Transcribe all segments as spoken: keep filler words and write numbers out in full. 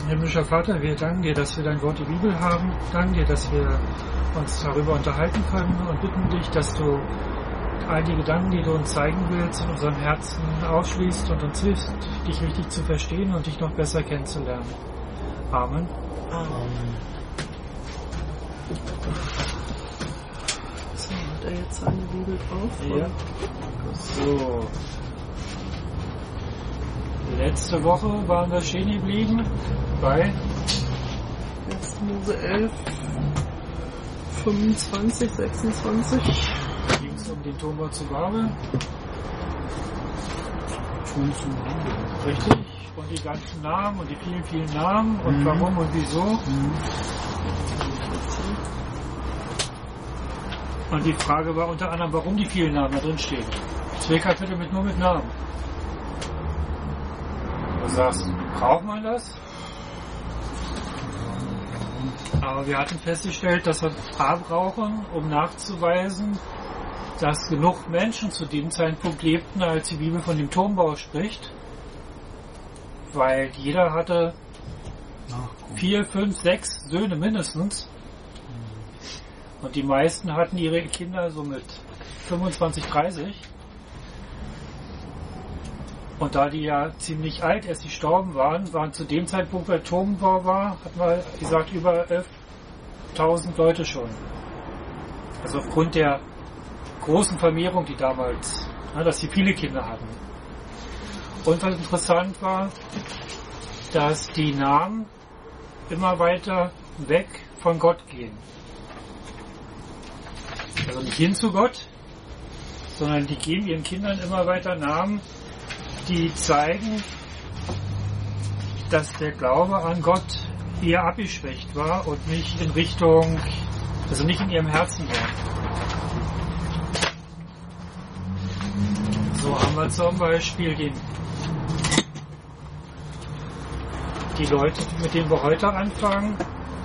Himmlischer Vater, wir danken dir, dass wir dein Wort, die Bibel haben. Danken dir, dass wir uns darüber unterhalten können und bitten dich, dass du all die Gedanken, die du uns zeigen willst, in unserem Herzen aufschließt und uns hilfst, dich richtig zu verstehen und dich noch besser kennenzulernen. Amen. Amen. So, hat er jetzt seine Bibel drauf? Ja. So. Letzte Woche waren wir stehen geblieben bei erster Mose elf, fünfundzwanzig, sechsundzwanzig. Da ging es um den Turmbau zu Babel. Richtig. Und die ganzen Namen und die vielen, vielen Namen und mhm. warum und wieso. Mhm. Und die Frage war unter anderem, warum die vielen Namen da drin stehen. Zwei Kapitel mit nur mit Namen. Du sagst, braucht man das? Aber wir hatten festgestellt, dass wir A brauchen, um nachzuweisen, dass genug Menschen zu dem Zeitpunkt lebten, als die Bibel von dem Turmbau spricht. Weil jeder hatte vier, fünf, sechs Söhne mindestens. Und die meisten hatten ihre Kinder so mit fünfundzwanzig, dreißig. Und da die ja ziemlich alt erst gestorben waren, waren zu dem Zeitpunkt, wo der Turmbau war, hat man gesagt, über elftausend Leute schon. Also aufgrund der großen Vermehrung, die damals, ja, dass sie viele Kinder hatten. Und was interessant war, dass die Namen immer weiter weg von Gott gehen. Also nicht hin zu Gott, sondern die geben ihren Kindern immer weiter Namen, die zeigen, dass der Glaube an Gott eher abgeschwächt war und nicht in Richtung, also nicht in ihrem Herzen war. So haben wir zum Beispiel den, die Leute, mit denen wir heute anfangen.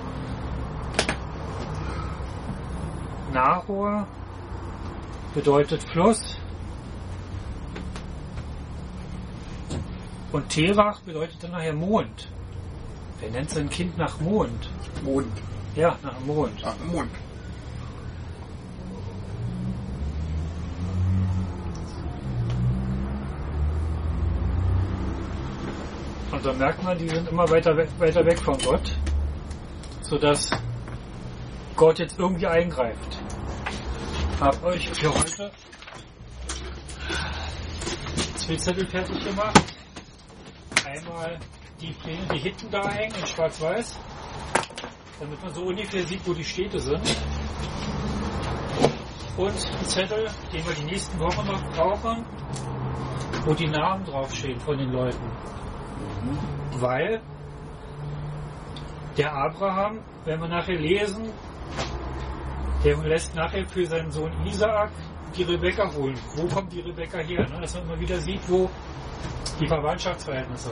Nahor bedeutet Fluss. Und Terach bedeutet dann nachher Mond. Wer nennt sein Kind nach Mond? Mond. Ja, nach Mond. Nach Mond. Und dann merkt man, die sind immer weiter weg, weiter weg von Gott, sodass Gott jetzt irgendwie eingreift. Hab euch für heute zwei Zettel fertig gemacht. Einmal die Pläne, die hinten da hängen in Schwarz-Weiß, damit man so ungefähr sieht, wo die Städte sind. Und einen Zettel, den wir die nächsten Wochen noch brauchen, wo die Namen draufstehen von den Leuten. Mhm. Weil der Abraham, wenn wir nachher lesen, der lässt nachher für seinen Sohn Isaak die Rebekka holen. Wo kommt die Rebekka her? Ne? Dass man immer wieder sieht, wo die Verwandtschaftsverhältnisse.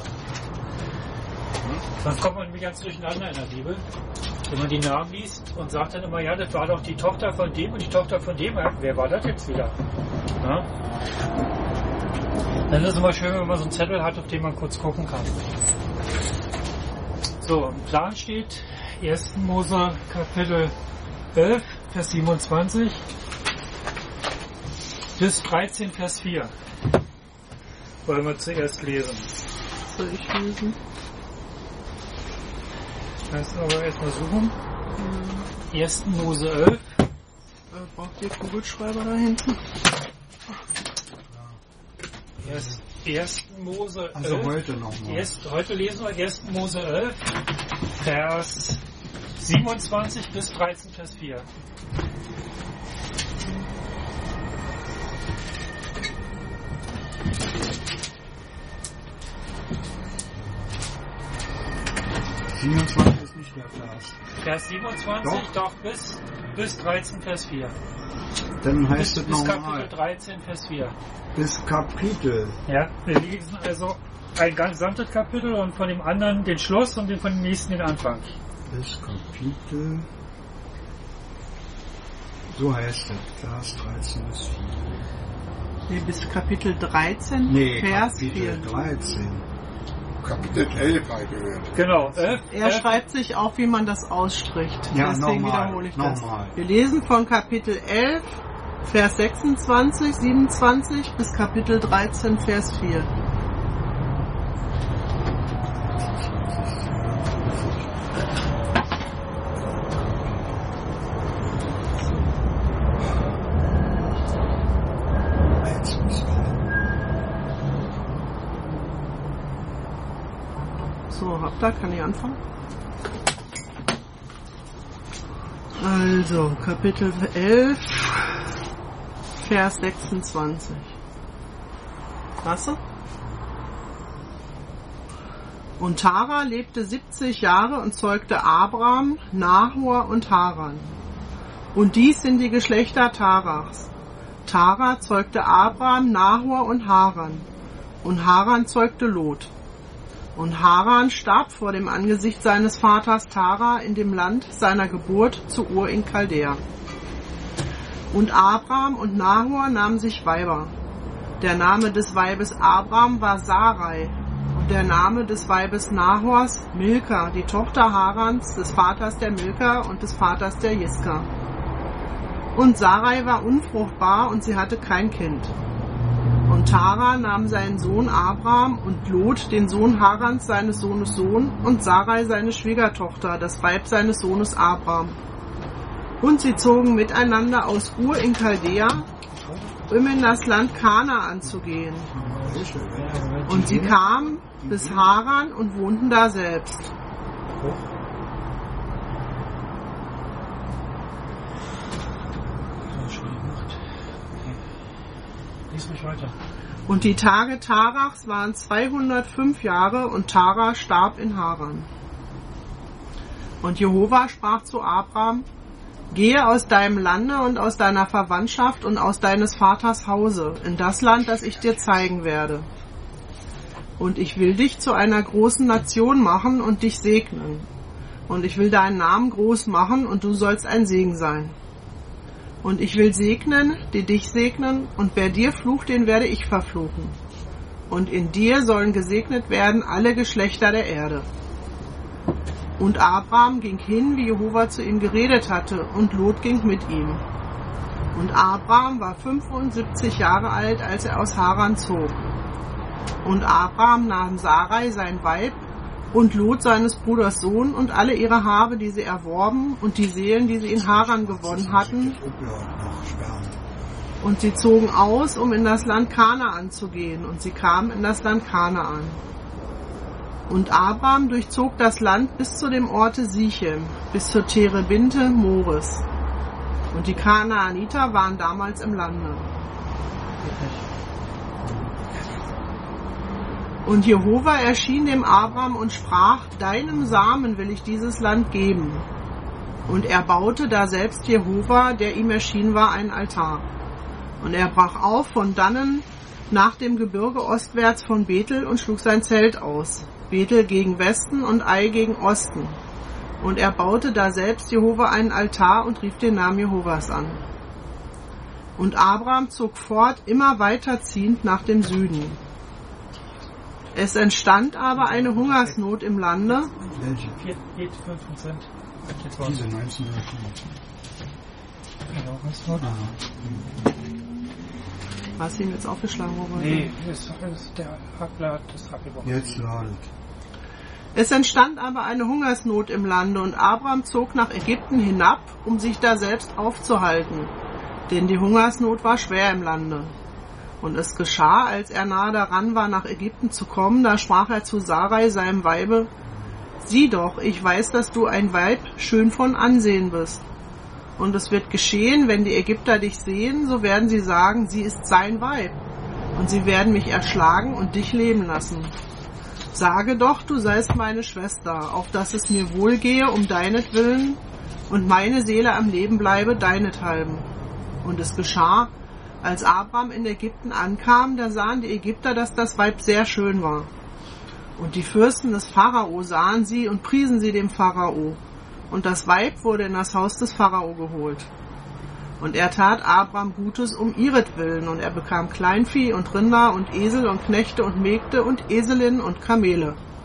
Dann kommt man nämlich ganz durcheinander in der Bibel, wenn man die Namen liest und sagt dann immer, ja, das war doch die Tochter von dem und die Tochter von dem. Ja, wer war das jetzt wieder? Ja? Dann ist es immer schön, wenn man so einen Zettel hat, auf den man kurz gucken kann. So, im Plan steht erster Mose Kapitel elf, Vers siebenundzwanzig bis dreizehn, Vers vier. Wollen wir zuerst lesen. Soll ich lesen? Das aber erstmal suchen. Mhm. erster Mose elf. Äh, braucht ihr Kugelschreiber da hinten? Erst, erster Mose elf. Also heute nochmal. Erst, heute lesen wir erster Mose elf, Vers siebenundzwanzig bis dreizehn, Vers vier. siebenundzwanzig ist nicht der Vers. Vers siebenundzwanzig, doch, doch bis, bis dreizehn, Vers vier. Dann heißt es bis nochmal. Kapitel dreizehn, Vers vier. Bis Kapitel. Ja, wir lesen also ein gesamtes Kapitel und von dem anderen den Schluss und den von dem nächsten den Anfang. Bis Kapitel. So heißt es, Vers dreizehn bis vier. Nee, bis Kapitel dreizehn, nee, Vers Kapitel vier. dreizehn. Kapitel elf habe ich gehört. Genau, elf. Er elf. schreibt sich auf, wie man das ausspricht. Ja, Deswegen nochmal, wiederhole ich das. nochmal. Wir lesen von Kapitel elf, Vers sechsundzwanzig, siebenundzwanzig bis Kapitel dreizehn, Vers vier. So, habt ihr? Kann ich anfangen? Also, Kapitel elf, Vers sechsundzwanzig. Hast du? Und Tara lebte siebzig Jahre und zeugte Abram, Nahor und Haran. Und dies sind die Geschlechter Tarachs. Tara zeugte Abram, Nahor und Haran. Und Haran zeugte Lot. Und Haran starb vor dem Angesicht seines Vaters Tara in dem Land seiner Geburt zu Ur in Chaldea. Und Abram und Nahor nahmen sich Weiber. Der Name des Weibes Abram war Sarai und der Name des Weibes Nahors Milka, die Tochter Harans, des Vaters der Milka und des Vaters der Jiska. Und Sarai war unfruchtbar und sie hatte kein Kind. Und Tara nahm seinen Sohn Abram und Lot, den Sohn Harans, seines Sohnes Sohn, und Sarai seine Schwiegertochter, das Weib seines Sohnes Abram. Und sie zogen miteinander aus Ur in Chaldea, um in das Land Kanaan zu gehen. Und sie kamen bis Haran und wohnten da selbst. Lies mich weiter. Und die Tage Tarachs waren zweihundertfünf Jahre und Tara starb in Haran. Und Jehova sprach zu Abram: Gehe aus deinem Lande und aus deiner Verwandtschaft und aus deines Vaters Hause in das Land, das ich dir zeigen werde. Und ich will dich zu einer großen Nation machen und dich segnen. Und ich will deinen Namen groß machen und du sollst ein Segen sein. Und ich will segnen, die dich segnen, und wer dir flucht, den werde ich verfluchen. Und in dir sollen gesegnet werden alle Geschlechter der Erde. Und Abram ging hin, wie Jehova zu ihm geredet hatte, und Lot ging mit ihm. Und Abram war fünfundsiebzig Jahre alt, als er aus Haran zog. Und Abram nahm Sarai, sein Weib, und Lot seines Bruders Sohn und alle ihre Habe, die sie erworben, und die Seelen, die sie in Haran gewonnen hatten. Und sie zogen aus, um in das Land Kanaan zu gehen, und sie kamen in das Land Kanaan. Und Abram durchzog das Land bis zu dem Orte Sichem, bis zur Terebinte Mores. Und die Kanaaniter waren damals im Lande. Und Jehova erschien dem Abram und sprach: Deinem Samen will ich dieses Land geben. Und er baute da selbst Jehova, der ihm erschienen war, einen Altar. Und er brach auf von dannen nach dem Gebirge ostwärts von Bethel und schlug sein Zelt aus. Bethel gegen Westen und Ai gegen Osten. Und er baute da selbst Jehova einen Altar und rief den Namen Jehovas an. Und Abram zog fort, immer weiterziehend nach dem Süden. Es entstand aber eine Hungersnot im Lande. Welche? vier, fünf Prozent. Diese neunzehnhundertvier. Genau, Hungersnot. Hast du ihm jetzt aufgeschlagen, Robert? Nee, das ist der Hackler, das abgebrochen. Jetzt ladet. Es entstand aber eine Hungersnot im Lande, und Abram zog nach Ägypten hinab, um sich da selbst aufzuhalten, denn die Hungersnot war schwer im Lande. Und es geschah, als er nahe daran war, nach Ägypten zu kommen, da sprach er zu Sarai, seinem Weibe: Sieh doch, ich weiß, dass du ein Weib schön von Ansehen bist. Und es wird geschehen, wenn die Ägypter dich sehen, so werden sie sagen, sie ist sein Weib. Und sie werden mich erschlagen und dich leben lassen. Sage doch, du seist meine Schwester, auf dass es mir wohlgehe um deinetwillen und meine Seele am Leben bleibe deinethalben. Und es geschah, als Abram in Ägypten ankam, da sahen die Ägypter, dass das Weib sehr schön war. Und die Fürsten des Pharao sahen sie und priesen sie dem Pharao. Und das Weib wurde in das Haus des Pharao geholt. Und er tat Abram Gutes um ihretwillen, und er bekam Kleinvieh und Rinder und Esel und Knechte und Mägde und Eselinnen und Kamele.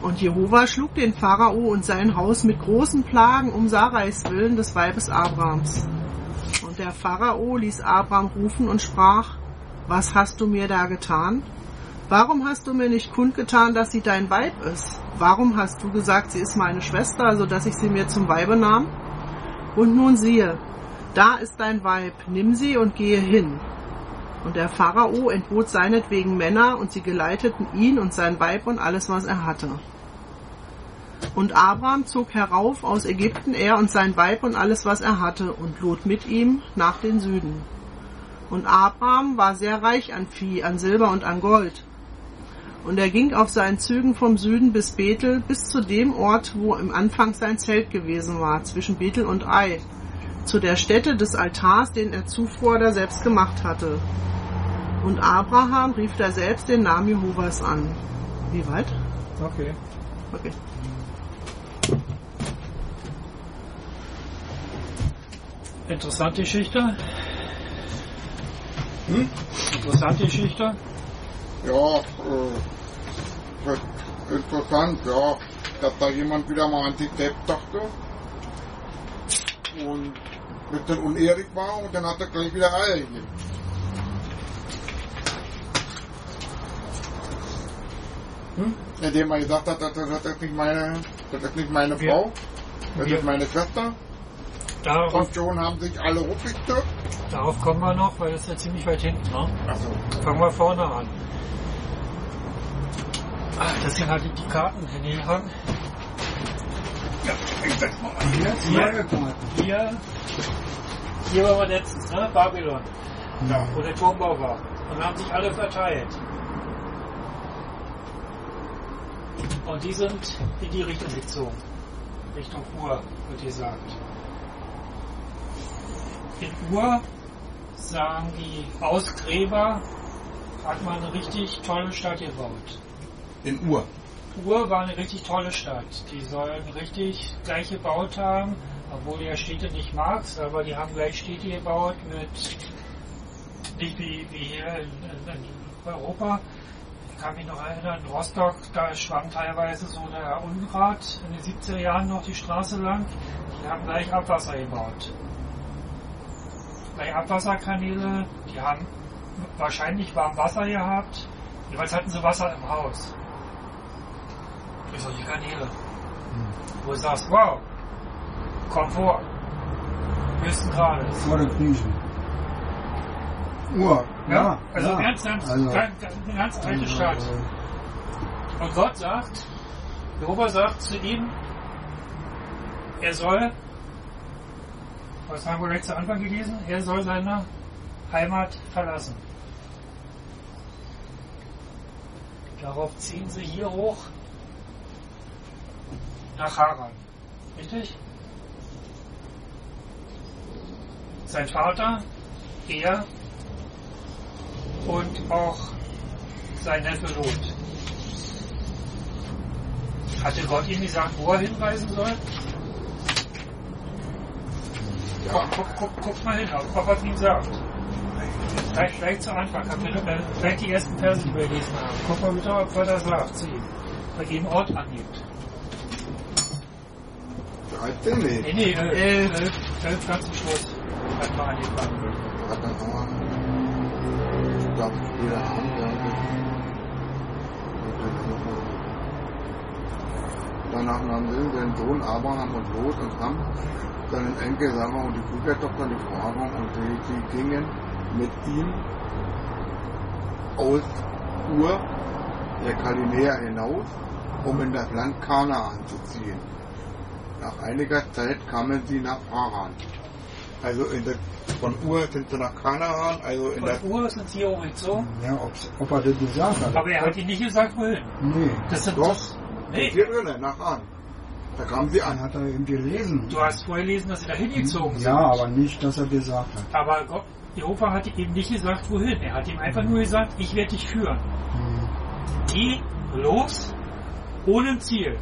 Und Jehova schlug den Pharao und sein Haus mit großen Plagen um Sarais willen, des Weibes Abrams. Und der Pharao ließ Abram rufen und sprach: Was hast du mir da getan? Warum hast du mir nicht kundgetan, dass sie dein Weib ist? Warum hast du gesagt, sie ist meine Schwester, so dass ich sie mir zum Weibe nahm? Und nun siehe, da ist dein Weib, nimm sie und gehe hin. Und der Pharao entbot seinetwegen Männer, und sie geleiteten ihn und sein Weib und alles, was er hatte. Und Abram zog herauf aus Ägypten, er und sein Weib und alles, was er hatte, und Lot mit ihm nach den Süden. Und Abram war sehr reich an Vieh, an Silber und an Gold. Und er ging auf seinen Zügen vom Süden bis Bethel, bis zu dem Ort, wo im Anfang sein Zelt gewesen war, zwischen Bethel und Ai, zu der Stätte des Altars, den er zuvor da selbst gemacht hatte. Und Abraham rief da selbst den Namen Jehovas an. Wie weit? Okay. Okay. Interessante Geschichte. Hm? Interessante Geschichte. Ja, äh, interessant, ja, dass da jemand wieder mal an sich selbst dachte und ein bisschen unehrlich war und dann hat er gleich wieder Eier gegeben. Hm? Indem er gesagt hat, das, das ist nicht meine, das ist nicht meine Wir, Frau, das wir, ist meine Schwester. darauf, Und schon haben sich alle hochgestürzt. darauf kommen wir noch, weil das ist ja ziemlich weit hinten. Ne? Also, Fangen wir vorne an. Ach, das sind halt die Karten hingehangen. ja, ich setz mal an. Hier, Hier. zwei Karten. Hier, hier waren wir letztens, ne? Babylon, Ja. wo der Turmbau war. Und da haben sich alle verteilt. Und die sind in die Richtung gezogen. Richtung Ur, wird gesagt. In Ur, sagen die Ausgräber, hat man eine richtig tolle Stadt gebaut. In Ur. Ur war eine richtig tolle Stadt. Die sollen richtig gleich gebaut haben, obwohl du ja Städte nicht magst, aber die haben gleich Städte gebaut mit, nicht wie, wie hier in, in, in Europa. Ich kann mich noch erinnern, in Rostock, da schwamm teilweise so der Unrat in den siebziger Jahren noch die Straße lang. Die haben gleich Abwasser gebaut. Gleich Abwasserkanäle, die haben wahrscheinlich warm Wasser gehabt. Jeweils hatten sie Wasser im Haus. Durch solche Kanäle. Wo du sagst, wow, Komfort. Höchsten Grades. Vor der Krise. Uhr. Ja, also ja. ganz, ganz, Also, ganz, ganz, eine ganz alte also, Stadt. äh, Und Gott sagt, Jehova sagt zu ihm, er soll, was haben wir gleich zu Anfang gelesen, er soll seine Heimat verlassen. Darauf ziehen sie hier hoch nach Haran. Richtig? Sein Vater, er und auch sein Neffe Lot. Hatte Gott ihm gesagt, wo er hinreisen soll? Ja. Guck, guck, guck, guck mal hin, ob er es ihm sagt. Vielleicht, vielleicht zu Anfang, äh, vielleicht die ersten Verse, die wir gelesen haben. Guck mal bitte, ob er das sagt zu ihm. Bei jedem Ort angibt. dreizehn, nee. Nee, nee, äh, elf, elf, elf ganz zum Schluss. Hat man angefangen. Hat dann auch ich glaube, jeder Abend, ja. Danach nahmen sie den Sohn Abraham und Lot und Ham, seinen Enkel Sarah und die Brüdertochter die Frau und die, die gingen mit ihm aus Ur der Galiläa hinaus, um in das Land Kanaan zu ziehen. Nach einiger Zeit kamen sie nach Haran. Also in der, von Ur sind sie nach Kanaan, also in der Von Ur sind sie hier umgezogen, Ja, ob's, ob er das gesagt hat. aber er hat ihnen nicht gesagt, wohin. Nee, Das sind Doch, Nee, hier drinnen, nach Haran. Da kamen sie dann an. hat er eben gelesen. du hast vorher gelesen, dass sie da hingezogen sind. Ja, aber nicht, dass er gesagt hat. Aber Gott, Jehova hat ihm nicht gesagt, wohin. Er hat ihm einfach nur gesagt, ich werde dich führen. Hm. Geh los, ohne ein Ziel.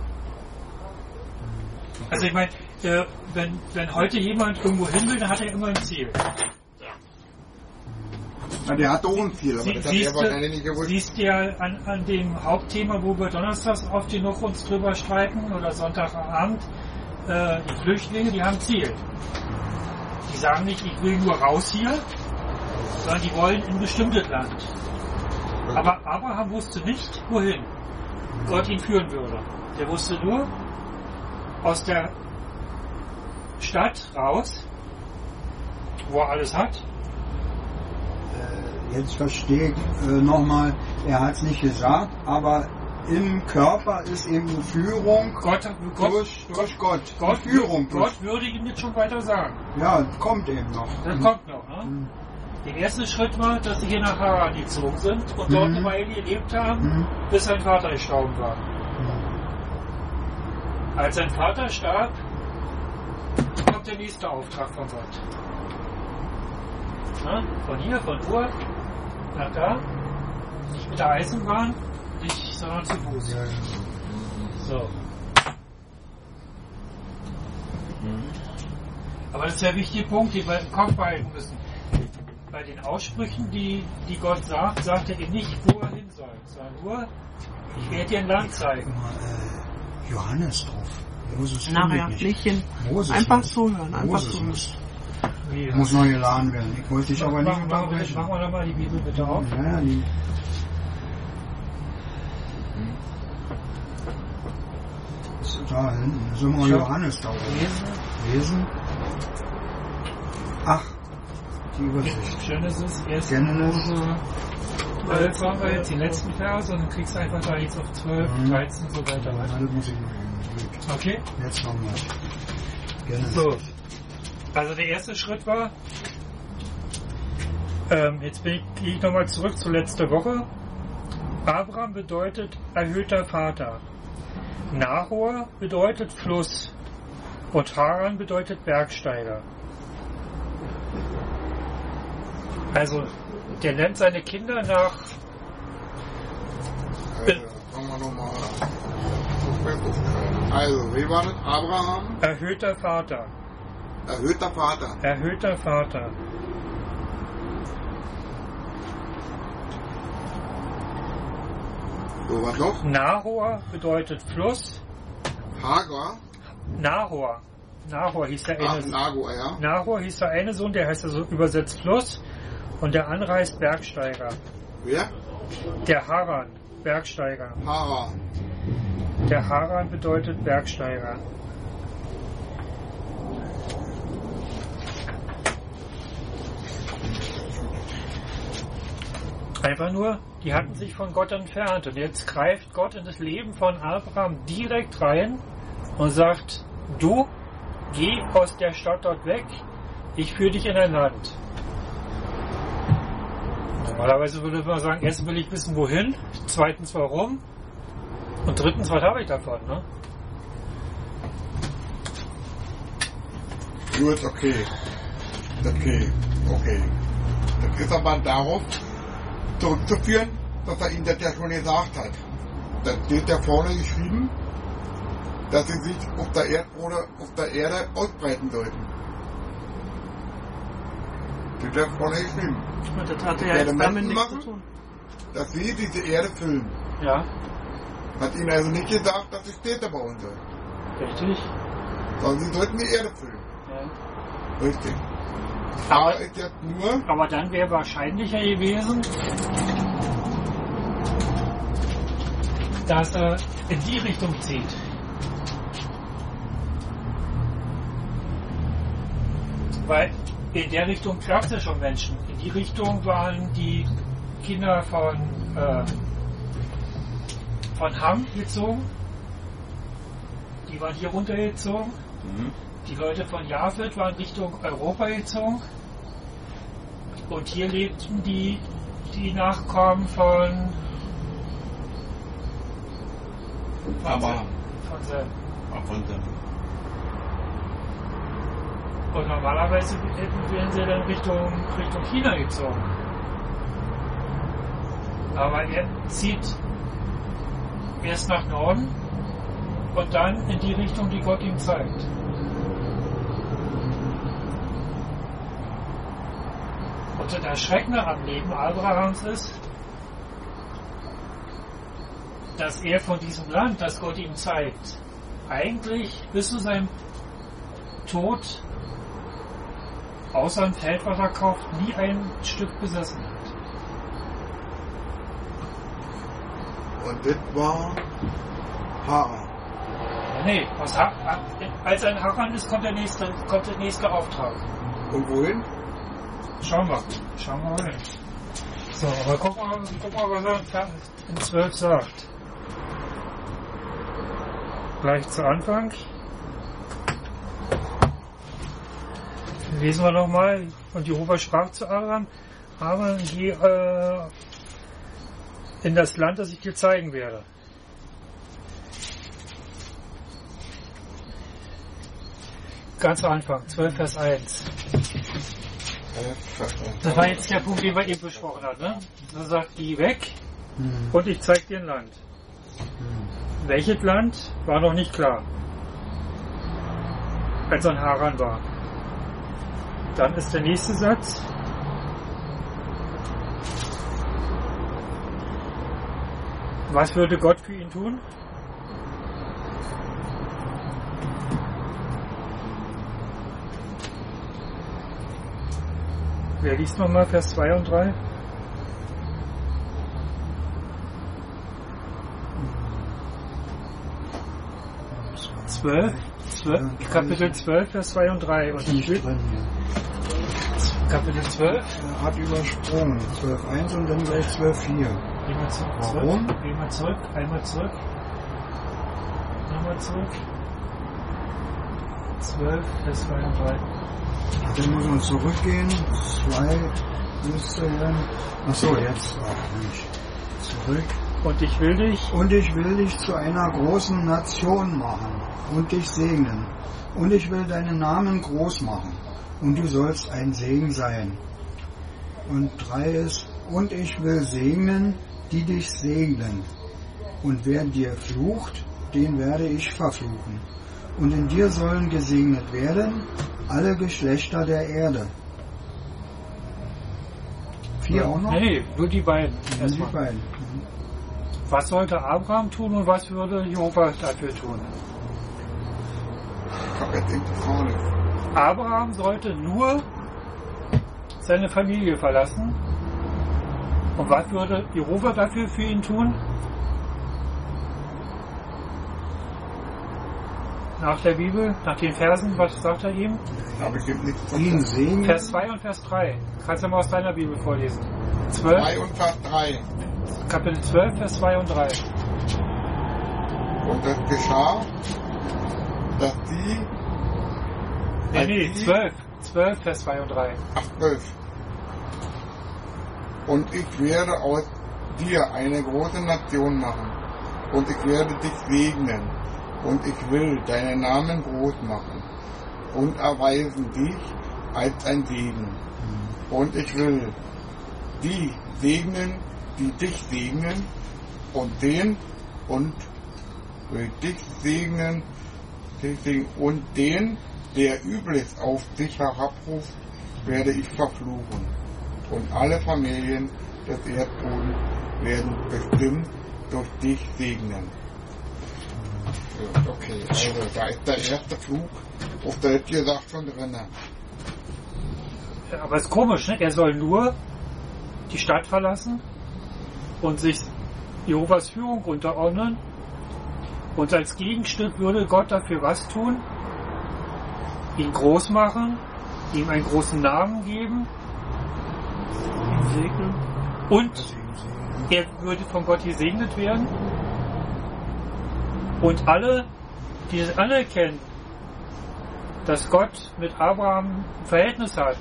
Also ich meine, äh, wenn, wenn heute jemand irgendwo hin will, dann hat er immer ein Ziel. Ja, der hat doch ein Ziel, aber Sie, das hat er siehst, wahrscheinlich nicht du, gewusst. siehst du ja an, an dem Hauptthema, wo wir donnerstags oft genug uns drüber streiten oder Sonntagabend, äh, die Flüchtlinge, die haben Ziel. Die sagen nicht, ich will nur raus hier, sondern die wollen in ein bestimmtes Land. Aber Abraham wusste nicht, wohin Gott ihn führen würde. Der wusste nur, aus der Stadt raus, wo er alles hat. Äh, Jetzt verstehe ich äh, nochmal, er hat es nicht gesagt, aber im Körper ist eben eine Führung Gott, Gott, durch, durch Gott. Gott, Die Führung. Durch, Gott würde ihm jetzt schon weiter sagen. ja, kommt eben noch. Das Mhm. kommt noch. Ne? Mhm. Der erste Schritt war, dass sie hier nach Haran gezogen sind und dort Mhm. eine Weile gelebt haben, Mhm. bis sein Vater gestorben war. Als sein Vater starb, kommt der nächste Auftrag von Gott. Na, von hier, von Ur nach da. Nicht mit der Eisenbahn, nicht, sondern zu Fuß. Ja, ja. So. Aber das ist der wichtige Punkt, den wir im Kopf behalten müssen. Bei den Aussprüchen, die, die Gott sagt, sagt er ihm nicht, wo er hin soll, sondern nur, ich werde dir ein Land zeigen. Guck mal, äh, Johannes drauf. Moses Nachher, findet nicht hin. Moses Einfach muss. zuhören, einfach Moses zuhören. muss. Wie, Muss noch geladen werden. Ich wollte dich aber nicht machen, machen, wir, unterbrechen. machen wir nochmal die Bibel bitte auf. Ja, ja, die. Da hinten, da sind wir Ja. Johannes da oben. Lesen. Lesen. Ach, die Übersicht. Genesis, erste Genesis. Mose zwölf haben wir jetzt die letzten Verse und dann kriegst du einfach da jetzt auf zwölf, Mhm. dreizehn und so weiter. Ja, weiter. das muss ich noch eben. Gut. Okay? Jetzt haben wir Genesis. So. Also der erste Schritt war, ähm, jetzt bin ich, gehe ich nochmal zurück zu letzter Woche. Abraham bedeutet erhöhter Vater. Nahor bedeutet Fluss. Und Haran bedeutet Bergsteiger. Also, der nennt seine Kinder nach, Also, fangen wir nochmal an. Also, wie war das? Abraham, erhöhter Vater. erhöhter Vater. Erhöhter Vater. So, was noch? Nahor bedeutet Fluss. Hagar. Nahor. Nahor hieß der Ach, eine Sohn. Nagor, ja. Nahor hieß der eine Sohn, der heißt also übersetzt Fluss. Und der andere heißt Bergsteiger. Wer? Der Haran, Bergsteiger. Haran. Der Haran bedeutet Bergsteiger. Einfach nur, die hatten sich von Gott entfernt. Und jetzt greift Gott in das Leben von Abraham direkt rein und sagt, du, geh aus der Stadt dort weg, ich führe dich in ein Land. Normalerweise würde man sagen, erstens will ich wissen, wohin, zweitens warum und drittens, was habe ich davon, ne? Gut, okay. Okay, okay. Das ist aber darauf zurückzuführen, dass er ihm das ja schon gesagt hat. Da steht ja vorne geschrieben, dass sie sich auf der Erdbode, auf der Erde ausbreiten sollten. Steht ja vorne geschrieben. Und das hatte ja werde jetzt damit Menschen nichts zu machen? tun. Dass sie diese Erde füllen. Ja, Hat ihnen also nicht gesagt, dass sie Städte bauen sollen. richtig. Sondern sie sollten die Erde füllen. Ja. Richtig. Aber, Aber ist jetzt nur, aber dann wäre wahrscheinlicher gewesen, dass er in die Richtung zieht. Weil in der Richtung gab es ja schon Menschen. In die Richtung waren die Kinder von, äh, von Ham gezogen. Die waren hier runtergezogen. Die Leute von Japhet waren Richtung Europa gezogen. Und hier lebten die, die Nachkommen von, von Aber Sem. Von Sem. von dem. Und normalerweise hätten- wären sie dann Richtung, Richtung China gezogen. Aber er zieht erst nach Norden und dann in die Richtung, die Gott ihm zeigt. Und Und das Erschreckende am Leben Abrahams ist, dass er von diesem Land, das Gott ihm zeigt, eigentlich bis zu seinem Tod außer ein Feld, was er kauft, nie ein Stück besessen hat. Und das war Haran. Nee, was ha als ein Haran ist, kommt der nächste, kommt der nächste Auftrag. Und wohin? Schauen wir. Schauen wir mal hin. So, aber guck mal, guck mal was er in zwölf sagt. Gleich zu Anfang. Lesen wir nochmal. Und Jehova sprach zu Abraham, aber geh äh, in das Land, das ich dir zeigen werde. Ganz am Anfang, zwölf Vers eins. Das war jetzt der Punkt, den wir eben besprochen haben. Ne? Er sagt, geh weg mhm. und ich zeige dir ein Land. Mhm. Welches Land war noch nicht klar, als er in Haran war. Dann ist der nächste Satz. Was würde Gott für ihn tun? Wer liest nochmal Vers zwei und drei? zwölf, zwölf, Kapitel zwölf, Vers zwei und drei. Und ich will, Kapitel zwölf? Er hat übersprungen. zwölf Komma eins und dann gleich zwölf Komma vier. Warum? Gehen wir zurück, einmal zurück. Nochmal zurück. zwölf, Vers zwei und drei. Dann muss man zurückgehen. zwei müsste dann. Achso, jetzt. Ach, Mensch. Zurück. Und ich will dich. Und ich will dich zu einer großen Nation machen und dich segnen. Und ich will deinen Namen groß machen. Und du sollst ein Segen sein. Und drei ist, und ich will segnen, die dich segnen. Und wer dir flucht, den werde ich verfluchen. Und in dir sollen gesegnet werden alle Geschlechter der Erde. Vier auch noch? Nee, nur die beiden. Nur die beiden. Mhm. Was sollte Abraham tun und was würde Jehova dafür tun? Abraham sollte nur seine Familie verlassen. Und was würde Jehova dafür für ihn tun? Nach der Bibel, nach den Versen, was sagt er ihm? Aber ich gebe nichts von ihn sehen. Vers zwei und Vers drei. Kannst du mal aus deiner Bibel vorlesen. zwölf. zwei und Vers drei. Kapitel zwölf, Vers zwei und drei. Und es geschah, dass die... Nee, nee, zwölf. zwölf, Vers zwei und drei. Ach, zwölf. Und ich werde aus dir eine große Nation machen. Und ich werde dich segnen. Und ich will deinen Namen groß machen. Und erweisen dich als ein Segen. Und ich will die segnen, die dich segnen. Und den und will dich segnen. Und den, der Übles auf dich herabruft, werde ich verfluchen. Und alle Familien des Erdbodens werden bestimmt durch dich segnen. Ja, okay, also da ist der erste Flug auf der gesagt schon drin. Ja, aber es ist komisch, ne? Er soll nur die Stadt verlassen und sich Jehovas Führung unterordnen. Und als Gegenstück würde Gott dafür was tun? Ihn groß machen, ihm einen großen Namen geben, ihn segnen. Und er würde von Gott gesegnet werden. Und alle, die es anerkennen, dass Gott mit Abraham ein Verhältnis hat,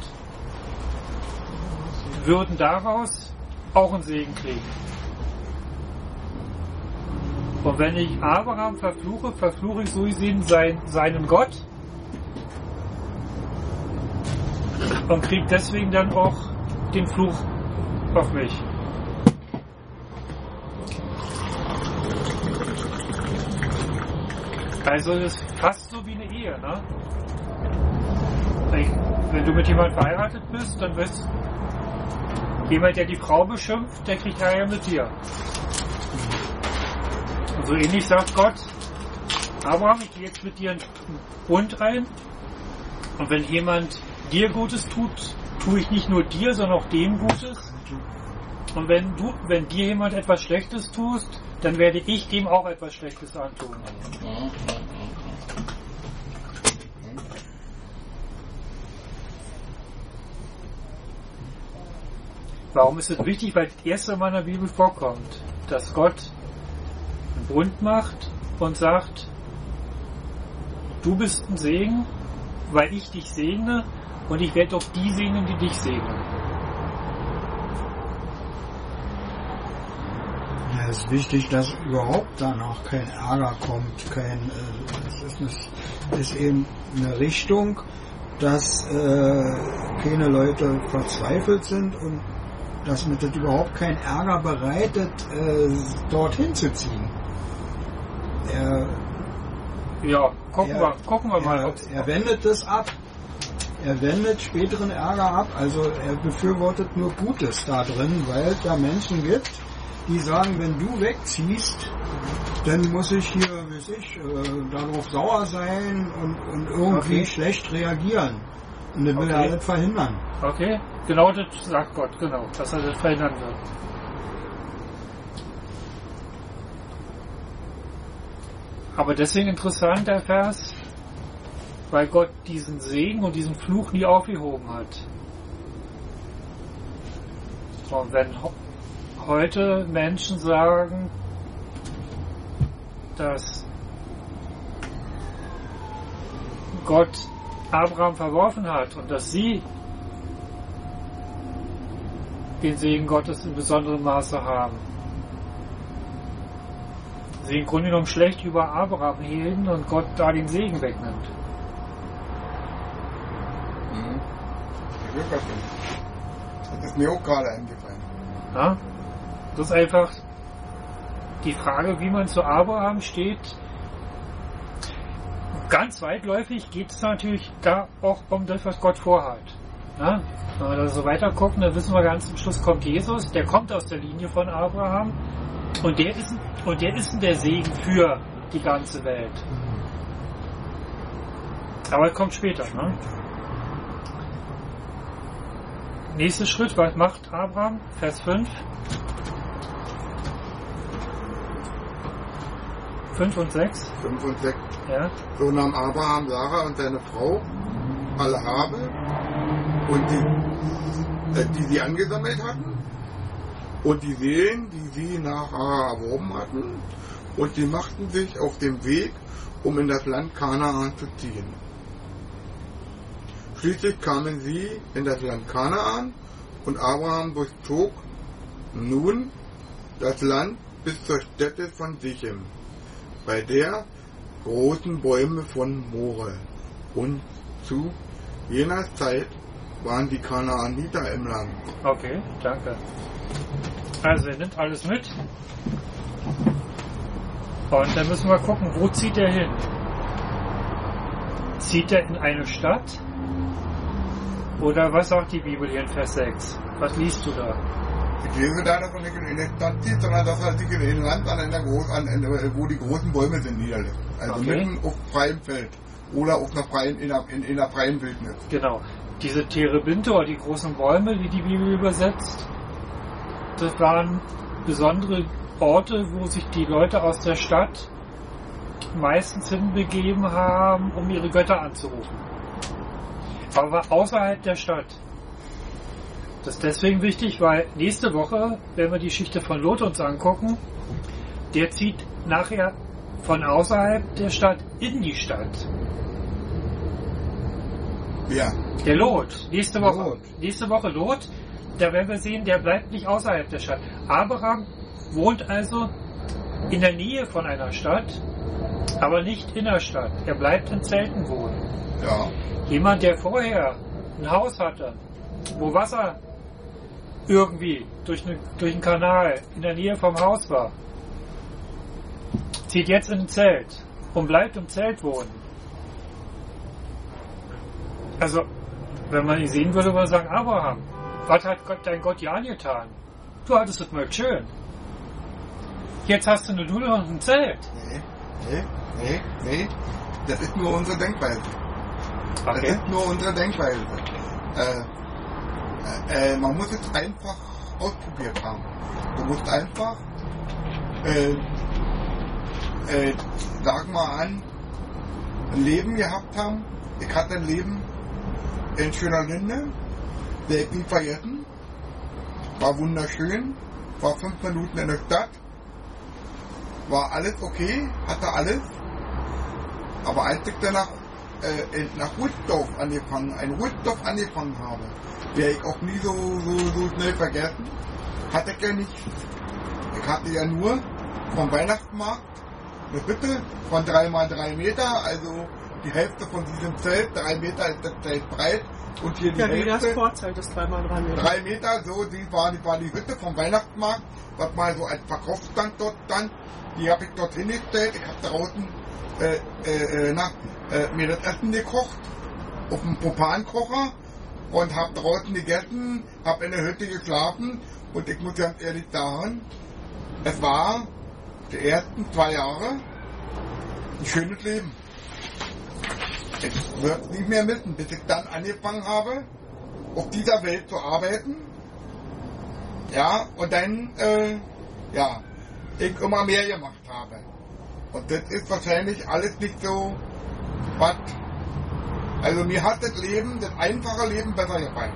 würden daraus auch einen Segen kriegen. Und wenn ich Abraham verfluche, verfluche ich so gesehen sein, seinen Gott und kriege deswegen dann auch den Fluch auf mich. Also das ist fast so wie eine Ehe, ne? Wenn du mit jemandem verheiratet bist, dann wirst, Jemand, der die Frau beschimpft, der kriegt Ärger mit dir. Und so ähnlich sagt Gott, Abraham, ich gehe jetzt mit dir einen Bund ein. Und wenn jemand dir Gutes tut, tue ich nicht nur dir, sondern auch dem Gutes. Und wenn du, wenn dir jemand etwas Schlechtes tust, dann werde ich dem auch etwas Schlechtes antun. Warum ist es wichtig? Weil das erste Mal in der Bibel vorkommt, dass Gott einen Bund macht und sagt, du bist ein Segen, weil ich dich segne und ich werde auch die segnen, die dich segnen. Ja, es ist wichtig, dass überhaupt danach kein Ärger kommt, kein, äh, es ist, eine, ist eben eine Richtung, dass äh, keine Leute verzweifelt sind und dass mir das überhaupt keinen Ärger bereitet, äh, dorthin zu ziehen. Er, ja, gucken, er, wir, gucken wir mal. Er, er wendet es ab. Er wendet späteren Ärger ab. Also er befürwortet nur Gutes da drin, weil es da Menschen gibt, die sagen, wenn du wegziehst, dann muss ich hier, weiß ich, äh, darauf sauer sein und, und irgendwie okay. schlecht reagieren. Und dann will okay. er alles verhindern. Okay, genau das sagt Gott, genau, dass er das verhindern wird. Aber deswegen interessant der Vers, weil Gott diesen Segen und diesen Fluch nie aufgehoben hat. Und wenn heute Menschen sagen, dass Gott Abraham verworfen hat und dass sie den Segen Gottes in besonderem Maße haben, sie im Grunde genommen schlecht über Abraham reden und Gott da den Segen wegnimmt. Mhm. Das ist mir auch gerade eingefallen. Ja? Das ist einfach die Frage, wie man zu Abraham steht. Ganz weitläufig geht es natürlich da auch um das, was Gott vorhat. Ja? Wenn wir da so weiter gucken, dann wissen wir ganz zum Schluss kommt Jesus, der kommt aus der Linie von Abraham und der ist, und der ist der Segen für die ganze Welt. Aber es kommt später. Ne? Nächster Schritt, was macht Abraham? Vers fünf. fünf und sechs. fünf und sechs. Ja. So nahm Abraham Sarah und seine Frau alle Habe und die, äh, die sie angesammelt hatten und die Seelen, die sie nach Harar erworben hatten, und sie machten sich auf den Weg, um in das Land Kanaan zu ziehen. Schließlich kamen sie in das Land Kanaan und Abraham durchzog nun das Land bis zur Stätte von Sichem, bei der großen Bäume von More. Und zu jener Zeit waren die Kanaaniter im Land. Okay, danke. Also er nimmt alles mit. Und dann müssen wir gucken, wo zieht er hin? Zieht er in eine Stadt? Oder was sagt die Bibel hier in Vers sechs? Was liest du da? Ich lese da, dass er nicht in eine Stadt zieht, sondern dass er sich in ein Land an einer Groß, an, wo die großen Bäume sind, niederlässt. Also okay. Mitten auf freiem Feld oder auf einer freien, in, einer, in, in einer freien Wildnis. Genau. Diese Terebinte oder die großen Bäume, wie die Bibel übersetzt, das waren besondere Orte, wo sich die Leute aus der Stadt meistens hinbegeben haben, um ihre Götter anzurufen. Aber außerhalb der Stadt. Das ist deswegen wichtig, weil nächste Woche, wenn wir die Geschichte von Lot uns angucken, der zieht nachher von außerhalb der Stadt in die Stadt. Ja. Der Lot. Nächste Woche. Lot. Nächste Woche Lot. Da werden wir sehen, der bleibt nicht außerhalb der Stadt. Abraham wohnt also in der Nähe von einer Stadt, aber nicht in der Stadt. Er bleibt in Zelten wohnen. Ja. Jemand, der vorher ein Haus hatte, wo Wasser irgendwie durch, eine, durch einen Kanal in der Nähe vom Haus war, zieht jetzt in ein Zelt und bleibt im Zelt wohnen. Also, wenn man ihn sehen würde, würde man sagen, Abraham, Was hat Gott, dein Gott ja angetan? Du hattest es mal schön. Jetzt hast du eine Dule und ein Zelt. Nee, nee, nee, nee. Das ist nur unsere Denkweise. Okay. Das ist nur unsere Denkweise. Äh, äh, man muss es einfach ausprobiert haben. Du musst einfach, äh, äh, sag mal an, ein Leben gehabt haben. Ich hatte ein Leben in Schöner Linde, der ich nie vergessen. War wunderschön, war fünf Minuten in der Stadt, war alles okay, hatte alles. Aber als ich dann nach, äh, nach Rützdorf angefangen, ein Rützdorf angefangen habe, der ich auch nie so, so, so schnell vergessen, hatte ich ja nicht. Ich hatte ja nur vom Weihnachtsmarkt eine Hütte von drei mal drei Meter, also die Hälfte von diesem Zelt, drei Meter ist das Zelt breit und hier die Ja, wie Hälfte. das Vorzelt ist drei mal drei Meter. Drei Meter, so, die war, die war die Hütte vom Weihnachtsmarkt, was mal so als Verkaufsstand dort stand. Die habe ich dort hingestellt. Ich habe draußen äh, äh, na, äh, mir das Essen gekocht auf dem Propankocher und habe draußen gegessen, habe in der Hütte geschlafen und ich muss ganz ehrlich sagen, es war die ersten zwei Jahre ein schönes Leben. Ich würde es nicht mehr missen, bis ich dann angefangen habe, auf dieser Welt zu arbeiten. Ja, und dann, äh, ja, ich immer mehr gemacht habe. Und das ist wahrscheinlich alles nicht so, was, also mir hat das Leben, das einfache Leben besser gefallen.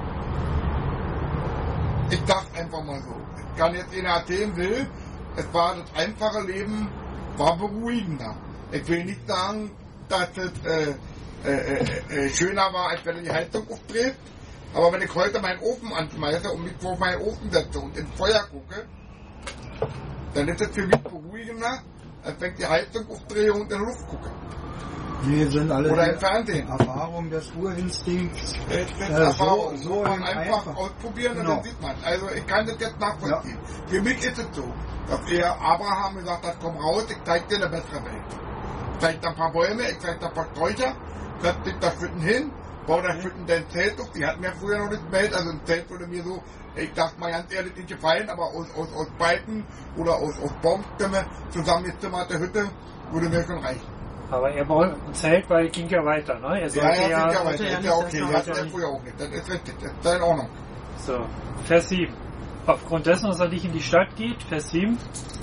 Ich dachte einfach mal so. Ich kann jetzt einer erzählen will, es war das einfache Leben, war beruhigender. Ich will nicht sagen, dass es äh, äh, äh, schöner war, als wenn du die Heizung aufdrehst. Aber wenn ich heute meinen Ofen anschmeiße und mich vor meinen Ofen setze und ins Feuer gucke, dann ist es für mich beruhigender, als wenn ich die Heizung aufdrehe und in die Luft gucke. Wir sind alle Oder im Fernsehen. Erfahrung des Urinstinkts. Das ist Äh, Erfahrung. so- So so kann man einfach, einfach. ausprobieren Genau. und dann sieht man. Also ich kann das jetzt nachvollziehen. Für mich ist es so, dass er Abraham gesagt hat, komm raus, ich zeig dir eine bessere Welt. Ich zeig dir ein paar Bäume, ich zeig dir ein paar Sträucher, setz dich da Schütten hin, bau da Schütten dein Zelt auf. Die hatten ja früher noch nicht Welt, also ein Zelt würde mir so, ich dachte mal ganz ehrlich, nicht gefallen, aber aus, aus, aus Balken oder aus, aus Baumstämme zusammengezimmerte Hütte würde mir schon reichen. Aber er baut ein Zelt, weil ging ja weiter, ne? Er Ja, sollte ja, ja, ja, aber sollte das ja ist ja nicht okay, das das hat machen. er früher auch nicht, das ist richtig, das ist in Ordnung. so. Vers sieben. Aufgrund dessen, dass er nicht in die Stadt geht, Vers sieben.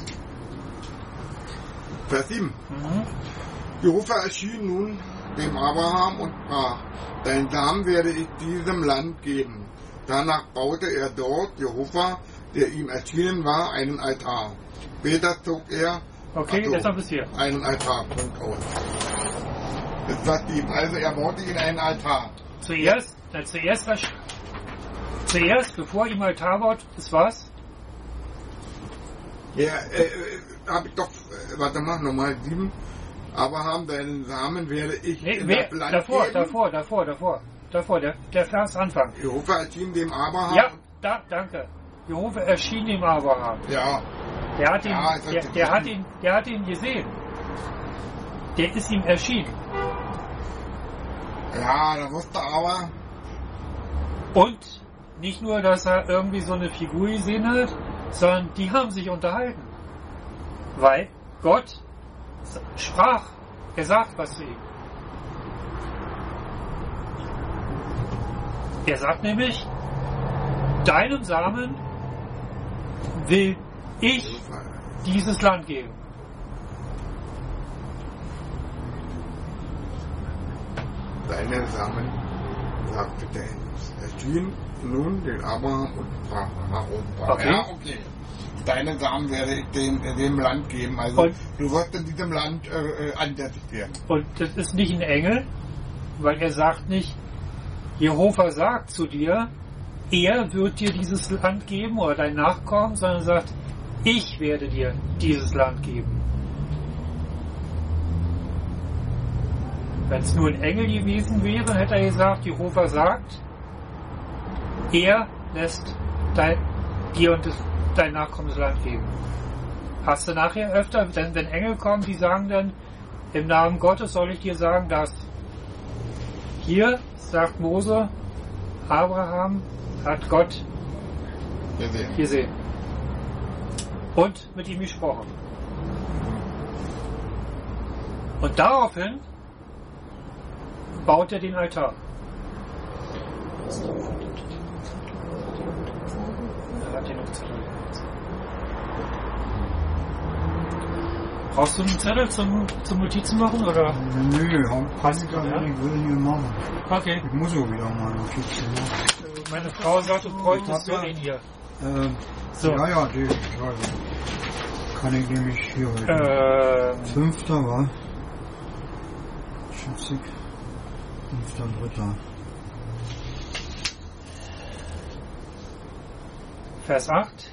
Vers sieben. Mhm. Jehova erschien nun dem Abraham und sprach, dein Samen werde ich diesem Land geben. Danach baute er dort, Jehova, der ihm erschienen war, einen Altar. Später zog er Okay, ach so, jetzt noch bis hier. einen Altar, Punkt aus. Das ist Vers sieben. Also er baute ihn einen Altar. Zuerst, na, zuerst, zuerst, bevor ihm Altar baut, ist was? Ja, äh, äh, hab ich doch, äh, warte mal, nochmal sieben. Abraham, deinen Samen werde ich Nee, in wer, das Land davor, geben. davor, davor, davor, davor, der, der Vers Anfang. Jehova erschien dem Abraham. Ja, da, danke. Jehova erschien dem Abraham. Ja, Der hat ihn, Ja, ist der, richtig. der hat ihn, der hat ihn gesehen. Der ist ihm erschienen. ja, da wusste aber, Und nicht nur, dass er irgendwie so eine Figur gesehen hat, sondern die haben sich unterhalten. Weil Gott sprach, er sagt was zu ihm. Er sagt nämlich, deinem Samen will ich dieses Land geben. deine Samen, sagte der Engel. Erschien nun den Abraham und sprach, warum? Okay. Ja, okay. Deinen Samen werde ich dem, dem Land geben. Also Und- du wirst in diesem Land äh, äh, ansässig werden. Und das ist nicht ein Engel, weil er sagt nicht, Jehova sagt zu dir, er wird dir dieses Land geben oder dein Nachkommen, sondern er sagt, ich werde dir dieses Land geben. Wenn es nur ein Engel gewesen wäre, hätte er gesagt, Jehova sagt, er lässt dein, dir und das, dein Nachkommen das Land geben. Hast du nachher öfter, denn wenn Engel kommen, die sagen dann, im Namen Gottes soll ich dir sagen, dass hier sagt Mose, Abraham hat Gott Gesehen. gesehen. Und mit ihm gesprochen. Und daraufhin baut er den Altar. Er hat hier noch Zettel. Brauchst du einen Zettel zum, zum Notizen machen, oder? Nö, passt ja? gar nicht, ich will hier machen. Okay. Ich muss auch wieder mal Notizen machen. Meine Frau sagt, du bräuchtest so einen hier. Äh, So. Ja, ja, die, ja, kann ich nämlich hier heute. Ähm, Fünfter war. Schätzig. Fünfter, dritter. Vers acht.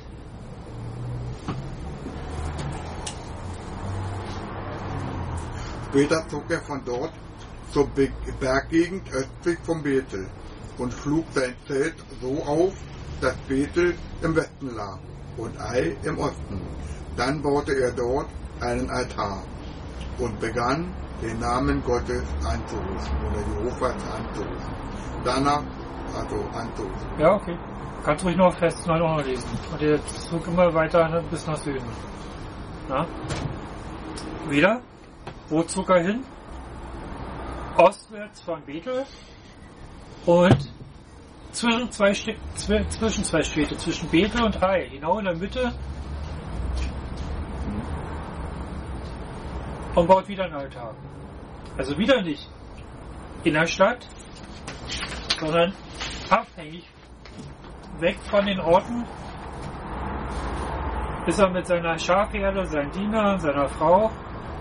Später zog er von dort zur Be- Berggegend östlich von Bethel und schlug sein Zelt so auf, dass Bethel im Westen lag und Ai im Osten. Dann baute er dort einen Altar und begann, den Namen Gottes anzurufen oder Jehovas anzurufen. Danach, also anzurufen. Ja, okay. Kannst ruhig noch Vers neun auch noch lesen. Und der zog immer weiter bis nach Süden. Na? Wieder? Wo zog er hin? Ostwärts von Bethel und zwischen zwei, Städte, zwischen zwei Städte, zwischen Bethel und Ai, genau in der Mitte, und baut wieder einen Altar. Also wieder nicht in der Stadt, sondern abhängig, weg von den Orten, ist er mit seiner Schafherde, seinen Dienern, seiner Frau.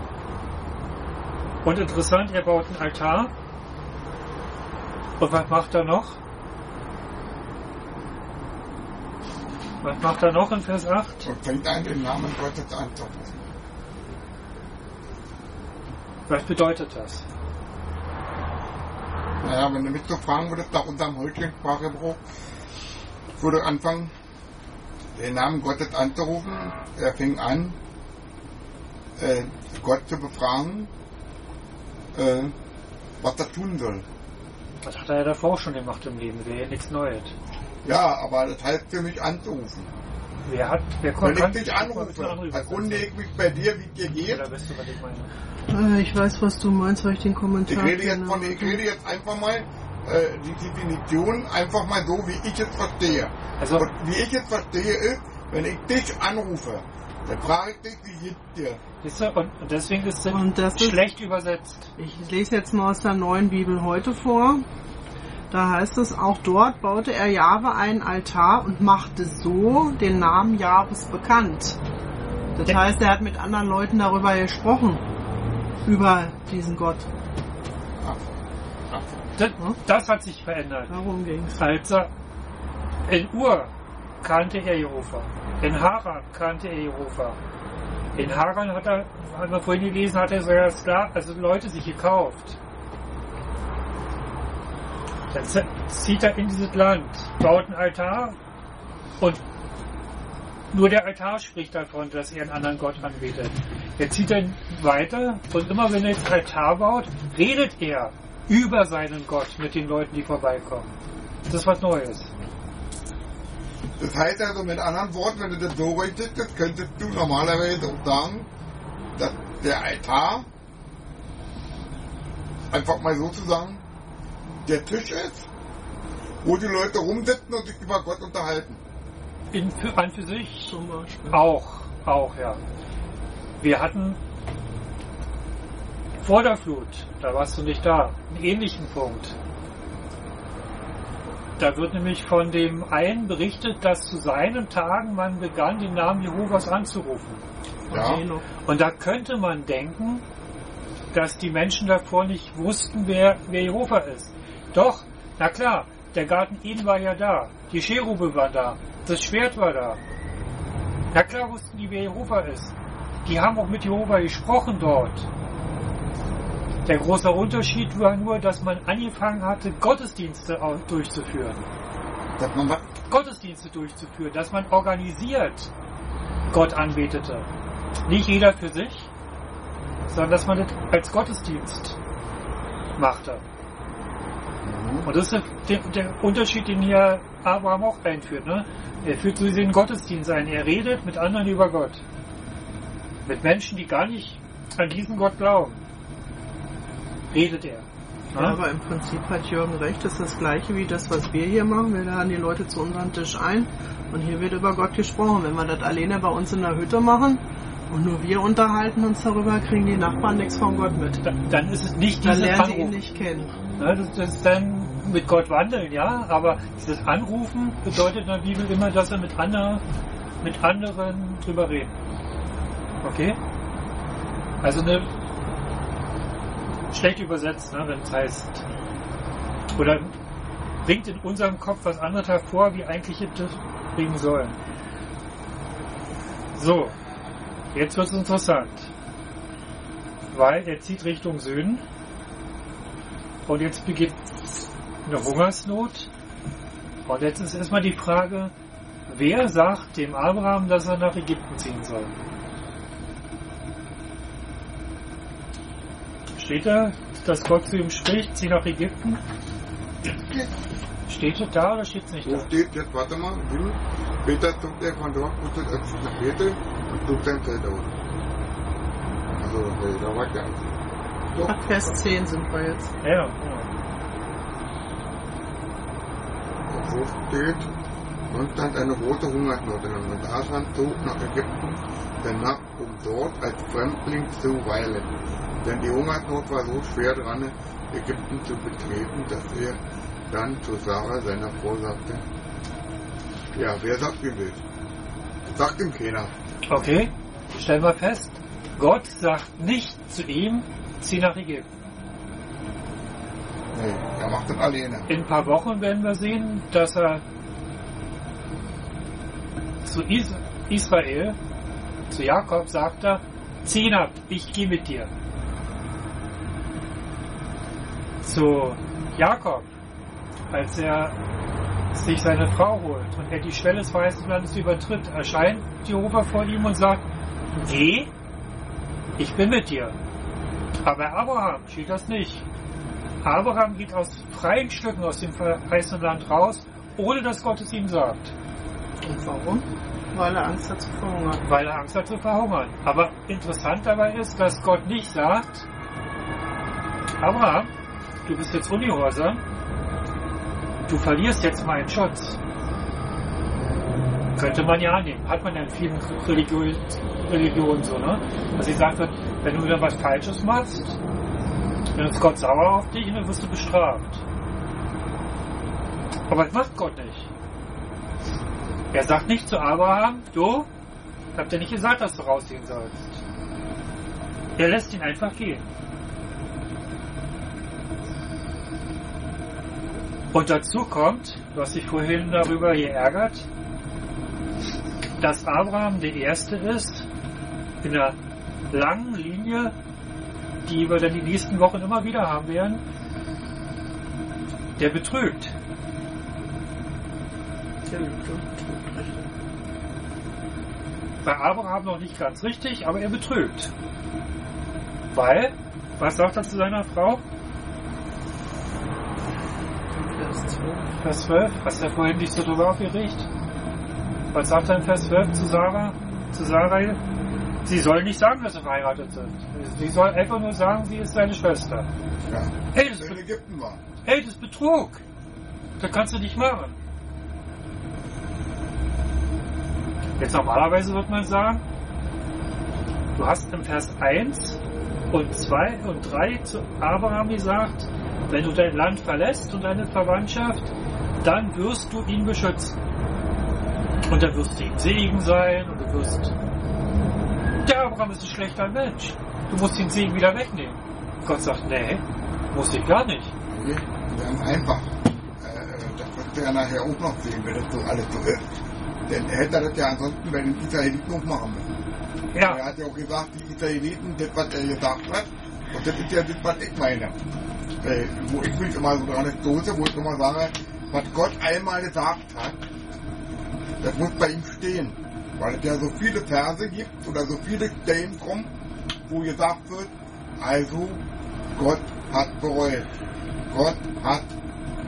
Und interessant, er baut einen Altar. Und was macht er noch? Was macht er noch in Vers acht? Und fängt an, den Namen Gottes anzurufen. Was bedeutet das? Naja, wenn du mich so fragen würdest, nach unserem heutigen Sprachgebrauch, ich würde anfangen, den Namen Gottes anzurufen. Er fing an, äh, Gott zu befragen, äh, was er tun soll. Das hat er ja davor schon gemacht im Leben, wäre ja nichts Neues. Ja, aber das heißt für mich anzurufen. Wer hat, wer Wenn kann, ich dich anrufe, erkundige ich mich bei dir, wie es dir geht. Oder weißt du, was ich meine? Äh, Ich weiß, was du meinst, weil ich den Kommentar Ich rede jetzt kenne. von, ich rede jetzt einfach mal äh, die Definition einfach mal so, wie ich es verstehe. Also, Und wie ich es verstehe ist, wenn ich dich anrufe, dann frage ich dich, wie geht's dir? siehst du, und, und deswegen ist es Und das ist- schlecht übersetzt. Ich lese jetzt mal aus der neuen Bibel heute vor. Da heißt es, auch dort baute er Jahwe einen Altar und machte so den Namen Jahwes bekannt. Das Ja. heißt, er hat mit anderen Leuten darüber gesprochen, über diesen Gott. Das, das hat sich verändert. Darum ging's. Als er in Ur kannte er Jehova. In Haran kannte er Jehova. In Haran hat er, haben wir vorhin gelesen, hat er sogar Skla- also Leute sich gekauft. Dann z- zieht er in dieses Land, baut einen Altar und nur der Altar spricht davon, dass er einen anderen Gott anbetet. Er zieht dann weiter und immer wenn er den Altar baut, redet er über seinen Gott mit den Leuten, die vorbeikommen. Das ist was Neues. Das heißt also mit anderen Worten, wenn du das so richtest, könntest du normalerweise auch sagen, dass der Altar, einfach mal so zu sagen, der Tisch ist, wo die Leute rumsitzen und sich über Gott unterhalten. In, für, an für sich Zum Beispiel. auch, auch, ja. Wir hatten vor der Flut, da warst du nicht da, einen ähnlichen Punkt. Da wird nämlich von dem einen berichtet, dass zu seinen Tagen man begann, den Namen Jehovas anzurufen. Ja. Und da könnte man denken, dass die Menschen davor nicht wussten, wer, wer Jehova ist. Doch, na klar, der Garten Eden war ja da, die Cherube war da, das Schwert war da. Na klar wussten die, wer Jehova ist. Die haben auch mit Jehova gesprochen dort. Der große Unterschied war nur, dass man angefangen hatte, Gottesdienste au- durchzuführen. Dass man was? Gottesdienste durchzuführen, dass man organisiert Gott anbetete. Nicht jeder für sich, sondern dass man das als Gottesdienst machte. Mhm. Und das ist der, der Unterschied, den hier Abraham auch einführt. Ne? Er führt so den Gottesdienst ein. Er redet mit anderen über Gott. Mit Menschen, die gar nicht an diesen Gott glauben. Redet er. Ja, aber im Prinzip hat Jürgen recht, das ist das Gleiche wie das, was wir hier machen. Wir laden die Leute zu unserem Tisch ein und hier wird über Gott gesprochen. Wenn wir das alleine bei uns in der Hütte machen und nur wir unterhalten uns darüber, kriegen die Nachbarn nichts von Gott mit. Dann, dann ist es nicht Dann dieses lernen sie ihn Anrufen. nicht kennen. Ja, das, das ist dann mit Gott wandeln, ja, aber dieses Anrufen bedeutet in der Bibel immer, dass er mit anderen, mit anderen drüber redet. Okay? Also eine schlecht übersetzt, ne, wenn es heißt, oder bringt in unserem Kopf was anderes hervor, wie eigentlich das bringen sollen. So, jetzt wird es interessant, weil er zieht Richtung Süden und jetzt beginnt eine Hungersnot und jetzt ist erstmal die Frage, wer sagt dem Abraham, dass er nach Ägypten ziehen soll? Steht da, dass Gott zu ihm spricht, zieh nach Ägypten? Steht es da oder steht es nicht So da? steht jetzt, warte mal, Himmel. Peter zog er von dort und nach Bethel und zog sein Zelt aus. Also, äh, da war der so. Ab Vers zehn sind wir jetzt. Ja, ja. Und so steht, und stand eine große Hungersnot in und Abraham zog nach Ägypten, danach um dort als Fremdling zu weilen. Denn die Hungersnot war so schwer dran, Ägypten zu betreten, dass er dann zu Sarah, seiner Frau, sagte, ja, wer sagt ihm das? Sagt ihm keiner. Okay, stellen wir fest, Gott sagt nicht zu ihm, zieh nach Ägypten. Nee, er macht das alleine. In ein paar Wochen werden wir sehen, dass er zu Is- Israel, zu Jakob sagt er, zieh ab, ich gehe mit dir. Zu Jakob, als er sich seine Frau holt und er die Schwelle des Verheißenen Landes übertritt, erscheint Jehova vor ihm und sagt, geh, ich bin mit dir. Aber bei Abraham steht das nicht. Abraham geht aus freien Stücken aus dem verheißenen Land raus, ohne dass Gott es ihm sagt. Und warum? Weil er Angst hat zu verhungern. Weil er Angst hat zu verhungern. Aber interessant dabei ist, dass Gott nicht sagt, Abraham, du bist jetzt ungehorsam, du verlierst jetzt meinen Schutz. Könnte man ja annehmen. Hat man ja in vielen Religionen, Religionen so, ne? Dass sie sagt, wenn du wieder was Falsches machst, dann ist Gott sauer auf dich und dann wirst du bestraft. Aber das macht Gott nicht. Er sagt nicht zu Abraham, du, habt ihr nicht gesagt, dass du rausgehen sollst. Er lässt ihn einfach gehen. Und dazu kommt, was sich vorhin darüber hier ärgert, dass Abraham der Erste ist in einer langen Linie, die wir dann die nächsten Wochen immer wieder haben werden, der betrügt. Der lügt und betrügt, richtig. Bei Abraham noch nicht ganz richtig, aber er betrügt. Weil, was sagt er zu seiner Frau? Vers zwölf. Vers zwölf, hast du ja vorhin nicht so drüber aufgeregt? Was sagt er in Vers zwölf zu Sarah? Zu Sarai? Sie soll nicht sagen, dass sie verheiratet sind. Sie soll einfach nur sagen, sie ist seine Schwester. Ja. Hey, das, Der in Be- Ägypten war. hey, das ist Betrug. Das kannst du nicht machen. Jetzt normalerweise wird man sagen, du hast im Vers eins und zwei und drei zu Abraham gesagt, wenn du dein Land verlässt und deine Verwandtschaft, dann wirst du ihn beschützen. Und dann wirst du ihm Segen sein und du wirst... Der Abraham ist ein schlechter Mensch. Du musst den Segen wieder wegnehmen. Gott sagt, nee, muss ich gar nicht. Nee, ganz einfach. Äh, das wirst du ja nachher auch noch sehen, wenn das so alles so ist. Denn er hätte das ja ansonsten bei den Israeliten auch machen müssen. Ja, Er hat ja auch gesagt, die Israeliten, das, was er gesagt hat, und das ist ja das, was ich meine. Äh, wo ich mich immer so dran stoße, wo ich immer sage, was Gott einmal gesagt hat, das muss bei ihm stehen. Weil es ja so viele Verse gibt oder so viele Stellen kommen, wo gesagt wird, also Gott hat bereut. Gott hat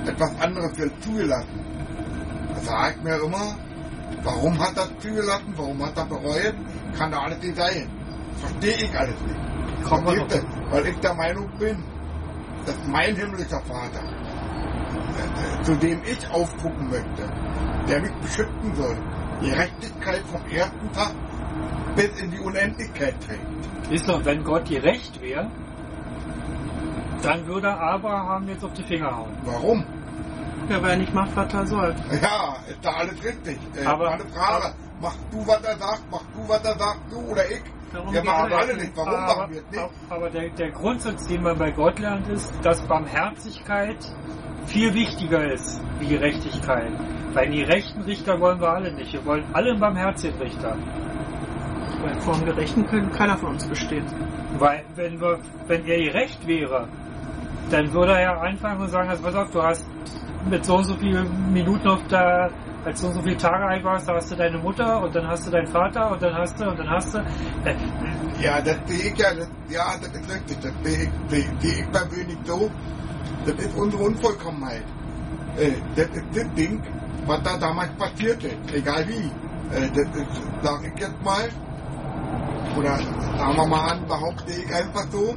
etwas anderes wird zugelassen. Da sage ich mir immer, warum hat er zugelassen, warum hat er bereut, kann da alles nicht sein. Verstehe ich alles nicht. Kommt man Versteht ihr? Weil ich der Meinung bin, dass mein himmlischer Vater, äh, zu dem ich aufgucken möchte, der mich beschützen soll, die Gerechtigkeit vom ersten Tag bis in die Unendlichkeit trägt. Ist doch, wenn Gott gerecht wäre, dann würde Abraham jetzt auf die Finger hauen. Warum? Ja, wer nicht macht, was er soll. Ja, ist da alles richtig. Äh, Aber- meine Frage, machst du, was er sagt, machst du, was er sagt, du oder ich? Darum Wir geht machen es. alle nicht. Warum aber machen wir es nicht? aber der, der Grundsatz, den man bei Gott lernt, ist, dass Barmherzigkeit viel wichtiger ist wie Gerechtigkeit. Weil die rechten Richter wollen wir alle nicht. Wir wollen alle einen barmherzigen Richter. Weil vor dem Gerechten kann keiner von uns bestehen. Weil wenn wir, wenn er gerecht wäre, dann würde er ja anfangen und sagen, also pass auf, du hast mit so und so vielen Minuten auf der, als so und so viele Tage alt warst, da hast du deine Mutter und dann hast du deinen Vater und dann hast du und dann hast du. Äh, Ja, das sehe ich ja, das, ja, das ist richtig. Das sehe ich, sehe, sehe ich persönlich so. Das ist unsere Unvollkommenheit. Äh, das ist das Ding, was da damals passierte, egal wie. Äh, das ist, sag ich jetzt mal, oder sagen wir mal an, behaupte ich einfach so,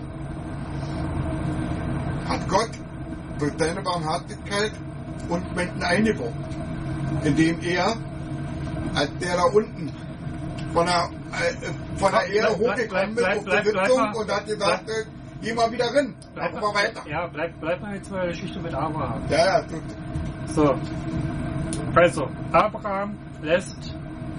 hat Gott durch seine Barmherzigkeit uns Menschen eingebaut, indem er, als der da unten von der, äh, von der Erde Bleib- bleib- hochgekommen bleib- ist auf bleib- die bleib Sitzung mal- und hat gesagt, bleib- äh, geh mal wieder rein, bleib, machen wir weiter. Ja, bleib, bleib mal jetzt bei der Geschichte mit Abraham. Ja, ja, tut. So. Also, Abraham lässt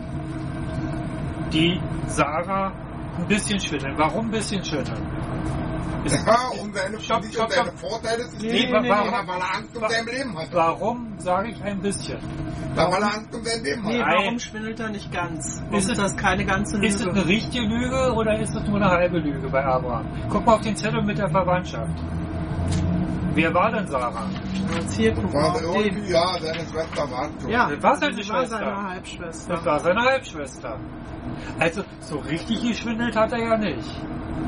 die Sarah ein bisschen schütteln. Warum ein bisschen schütteln? Ist- Ja, um seine, Stopp, um stopp, seine stopp. Vorteile zu Nee, sehen, nee, weil, nee, er, nee. weil er Angst um Wa- sein Leben hatte. Warum sage ich ein bisschen? Ja, weil er Angst um sein Leben Nee, hatte. Nein. warum schwindelt er nicht ganz? Warum Ist ist es- das keine ganze Lüge? Ist es eine richtige Lüge oder ist es nur eine halbe Lüge bei Abraham? Guck mal auf den Zettel mit der Verwandtschaft. Wer war denn Sarah? Erzähl, guck mal War auf irgendwie, den. ja, seine Schwester war schon. Ja, Das war seine sie Schwester. seine Das Halbschwester. war seine Halbschwester. Also, so richtig geschwindelt hat er ja nicht.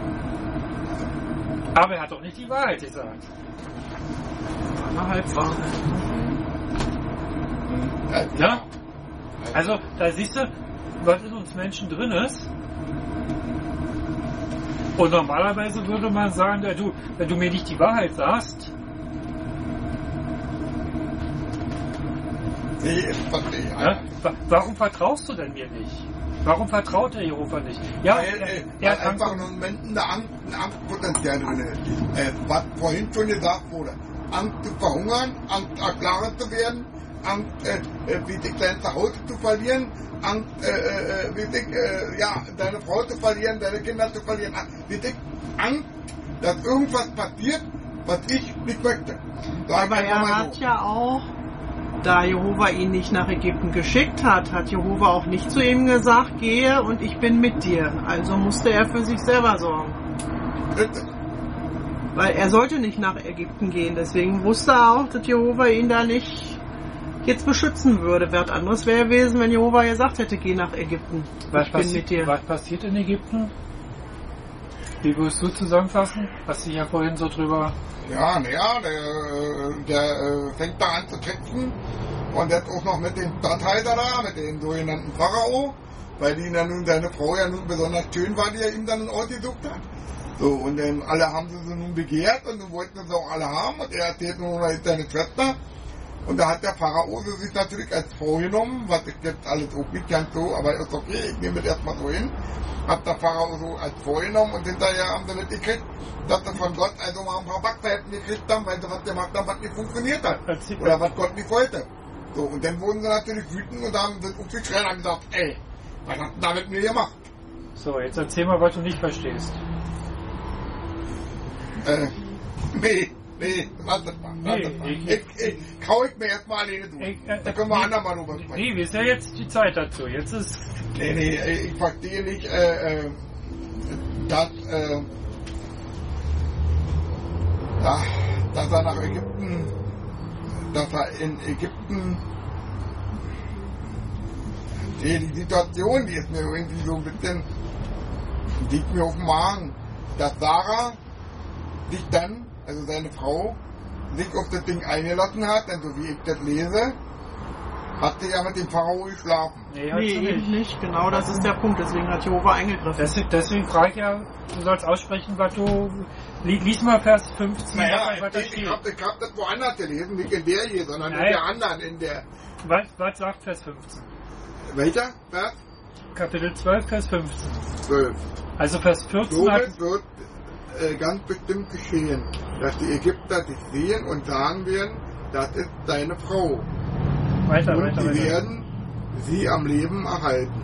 Aber er hat doch nicht die Wahrheit gesagt. Eine Halbwahrheit. Ja, Ja? Also, da siehst du, was in uns Menschen drin ist. Und normalerweise würde man sagen, ja, du, wenn du mir nicht die Wahrheit sagst, nee, das verstehe ich. ja, wa- warum vertraust du denn mir nicht? Warum vertraut der Jehova nicht? Ja, Weil, er, äh, er weil hat einfach Angst. nur Menschen da Angst, ein Angstpotenzial drin ist. Äh, was vorhin schon gesagt wurde. Angst zu verhungern, Angst erklärt zu werden, Angst, äh, äh, wie dich dein Zuhause zu verlieren, Angst, äh, äh, wie dich, äh, ja, deine Frau zu verlieren, deine Kinder zu verlieren, Angst, wie dich, Angst, dass irgendwas passiert, was ich nicht möchte. Sag ich Aber einfach er mal hat so. ja auch, da Jehova ihn nicht nach Ägypten geschickt hat, hat Jehova auch nicht zu ihm gesagt, gehe und ich bin mit dir. Also musste er für sich selber sorgen. Bitte. Weil er sollte nicht nach Ägypten gehen. Deswegen wusste er auch, dass Jehova ihn da nicht jetzt beschützen würde. Wer anderes wäre gewesen, wenn Jehova gesagt hätte, geh nach Ägypten. Was, Ich bin passi mit dir. was passiert in Ägypten? Wie würdest du zusammenfassen? Hast du ja vorhin so drüber. Ja, naja, der, der äh, fängt da an zu tricksen und jetzt auch noch mit dem Statthalter da, mit dem sogenannten Pharao, weil die ja nun, seine Frau ja nun besonders schön war, die er ihm dann ausgesucht hat. So, und dann alle haben sie sie nun begehrt und dann wollten sie auch alle haben und er erzählt nun, er ist seine Schwester. Und da hat der Pharao sie sich natürlich als Frau genommen, was ich jetzt alles auch nicht ganz so, aber ist okay, ich nehme das erstmal so hin. Hat der Pharao so als Frau genommen und hinterher haben sie mitgekriegt, dass sie von Gott also mal ein paar Backpfeifen gekriegt haben, weil sie was gemacht haben, was nicht funktioniert hat. Erzähl- Oder was Gott nicht wollte. So, und dann wurden sie natürlich wütend und haben das aufgeschrien und haben gesagt, ey, was hat denn da mit mir gemacht? So, jetzt erzähl mal, was du nicht verstehst. Äh, nee, nee, lass das mal. Lass Nee, das mal. ich- Ich, ich, kau ich mir erstmal alleine durch. Ich, äh, Da können wir nee, andermal drüber sprechen. Nee, wie ist ja jetzt die Zeit dazu? Jetzt ist. Nee, nee, ich verstehe nicht, äh, äh, dass, äh, ja, dass er nach Ägypten, dass er in Ägypten, die, die Situation, die ist mir irgendwie so ein bisschen, liegt mir auf dem Magen, dass Sarah sich dann, also seine Frau, sich auf das Ding eingelassen hat, denn so wie ich das lese, hat sie ja mit dem Pharao geschlafen. Nee, hat Nee, sie eben nicht. nicht. Genau das ist der Punkt. Deswegen hat Jehova eingegriffen. Deswegen, deswegen frage ich ja, du sollst aussprechen, was du... li- Lies mal Vers fünfzehn, Naja, was, was da ich, ich steht. habe ich hab das woanders gelesen, nicht in der hier, sondern in Naja. der anderen, in der... Was, was sagt Vers fünfzehn? Welcher? Vers Kapitel zwölf, Vers fünfzehn. zwölf. Also Vers vierzehn hat... Somit wird äh, ganz bestimmt geschehen, dass die Ägypter dich sehen und sagen werden, das ist deine Frau. Weiter, Und weiter, sie weiter. werden sie am Leben erhalten.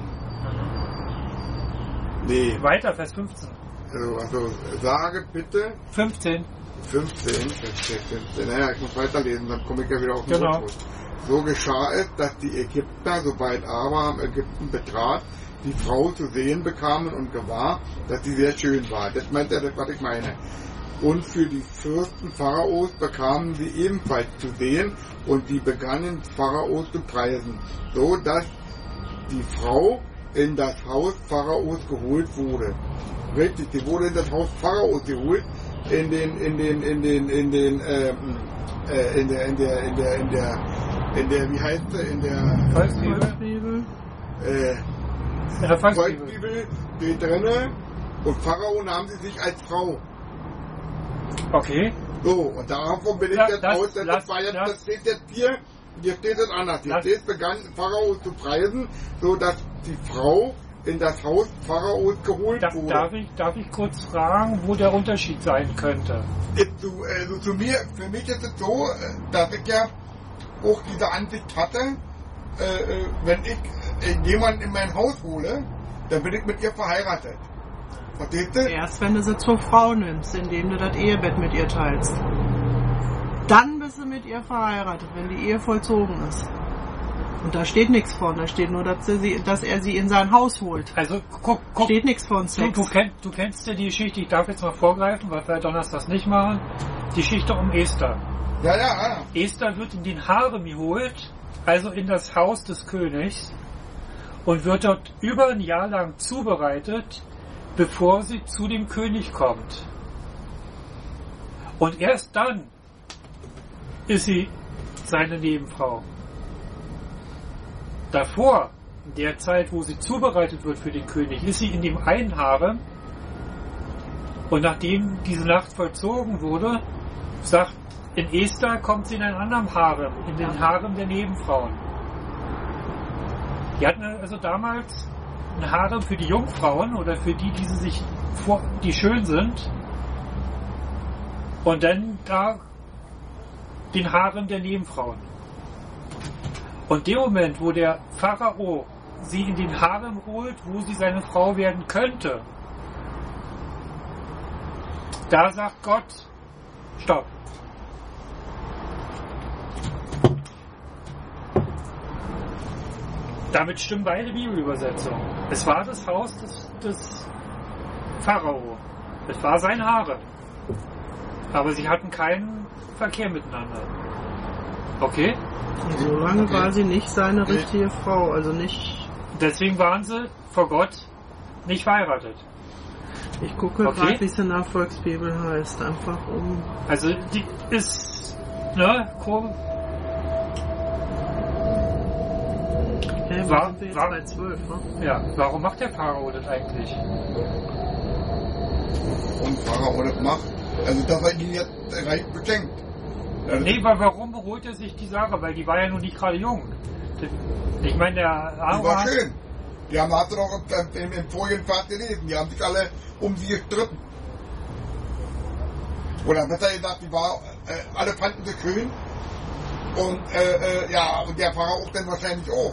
Nee, Weiter, Vers fünfzehn. also, also sage bitte fünfzehn. fünfzehn, fünfzehn, naja, ich muss weiterlesen, dann komme ich ja wieder auf den Genau. Rückruf. So geschah es, dass die Ägypter, sobald Abraham Ägypten betrat, die Frau zu sehen bekamen und gewahr, dass sie sehr schön war. Das meint er, das, was ich meine. Und für die Fürsten Pharaos bekamen sie ebenfalls zu sehen und die begannen Pharaos zu preisen, so dass die Frau in das Haus Pharaos geholt wurde. Richtig, die wurde in das Haus Pharaos geholt, in den, in den, in den, in den, ähm, äh, in der, in der, in der, in der, in der, wie heißt sie, in der Volksbibel. Volksbibel. äh, In der Volksbibel. Volksbibel steht drinne und Pharao nahm sie sich als Frau. Okay. So, und davon bin ich Ja, jetzt das- aus, das, lass- war jetzt, lass- das steht jetzt hier, hier steht es anders. Hier Lass- steht, begann Pharao zu preisen, so dass die Frau in das Haus Pharaos geholt Da, wurde. darf, ich, darf ich kurz fragen, wo der Unterschied sein könnte? Ist so, also zu mir, für mich ist es so, äh, dass ich ja auch diese Ansicht hatte, äh, äh, wenn ich äh, jemanden in mein Haus hole, dann bin ich mit ihr verheiratet. Verstehst du? Erst wenn du sie zur Frau nimmst, indem du das Ehebett mit ihr teilst. Dann bist du mit ihr verheiratet, wenn die Ehe vollzogen ist. Und da steht nichts von, da steht nur, dass, sie, dass er sie in sein Haus holt. Also guck, guck. Steht nichts von Du, Sex. du, kenn, du kennst ja die Geschichte, ich darf jetzt mal vorgreifen, weil wir Donnerstags nicht machen. Die Geschichte um Esther. Ja, ja, ja. Esther wird in den Harem geholt, also in das Haus des Königs, und wird dort über ein Jahr lang zubereitet, bevor sie zu dem König kommt. Und erst dann ist sie seine Nebenfrau. Davor, in der Zeit, wo sie zubereitet wird für den König, ist sie in dem einen Harem, und nachdem diese Nacht vollzogen wurde, sagt, in Esther kommt sie in einen anderen Harem, in den Harem der Nebenfrauen. Die hatten also damals ein Harem für die Jungfrauen oder für die, die sie sich vor, die schön sind, und dann da den Harem der Nebenfrauen. Und dem Moment, wo der Pharao sie in den Harem holt, wo sie seine Frau werden könnte, da sagt Gott, stopp. Damit stimmen beide Bibelübersetzungen. Es war das Haus des, des Pharao. Es war sein Harem. Aber sie hatten keinen Verkehr miteinander. Okay? Und so lange Okay. war sie nicht seine richtige Frau, also nicht. Deswegen waren sie vor Gott nicht verheiratet. Ich gucke Okay. gerade, wie es in der Volksbibel heißt, einfach um. Also die ist, ne, ko- Hä, wo War- sind wir jetzt war- bei zwölf, ne? ja, warum macht der Pharao das eigentlich? Und Pharao das macht. Also das war ihn jetzt reich beschenkt. Also, Nee, weil warum beruhigt er sich die Sache? Weil die war ja nun nicht gerade jung. Ich meine, der die war Abraham, schön. Die haben, hast du doch im, im, im vorigen Vers gelesen, die haben sich alle um sie gestritten. Oder besser gesagt, die war, äh, alle fanden sie schön. Und äh, äh, ja, und der Pharao auch dann wahrscheinlich auch.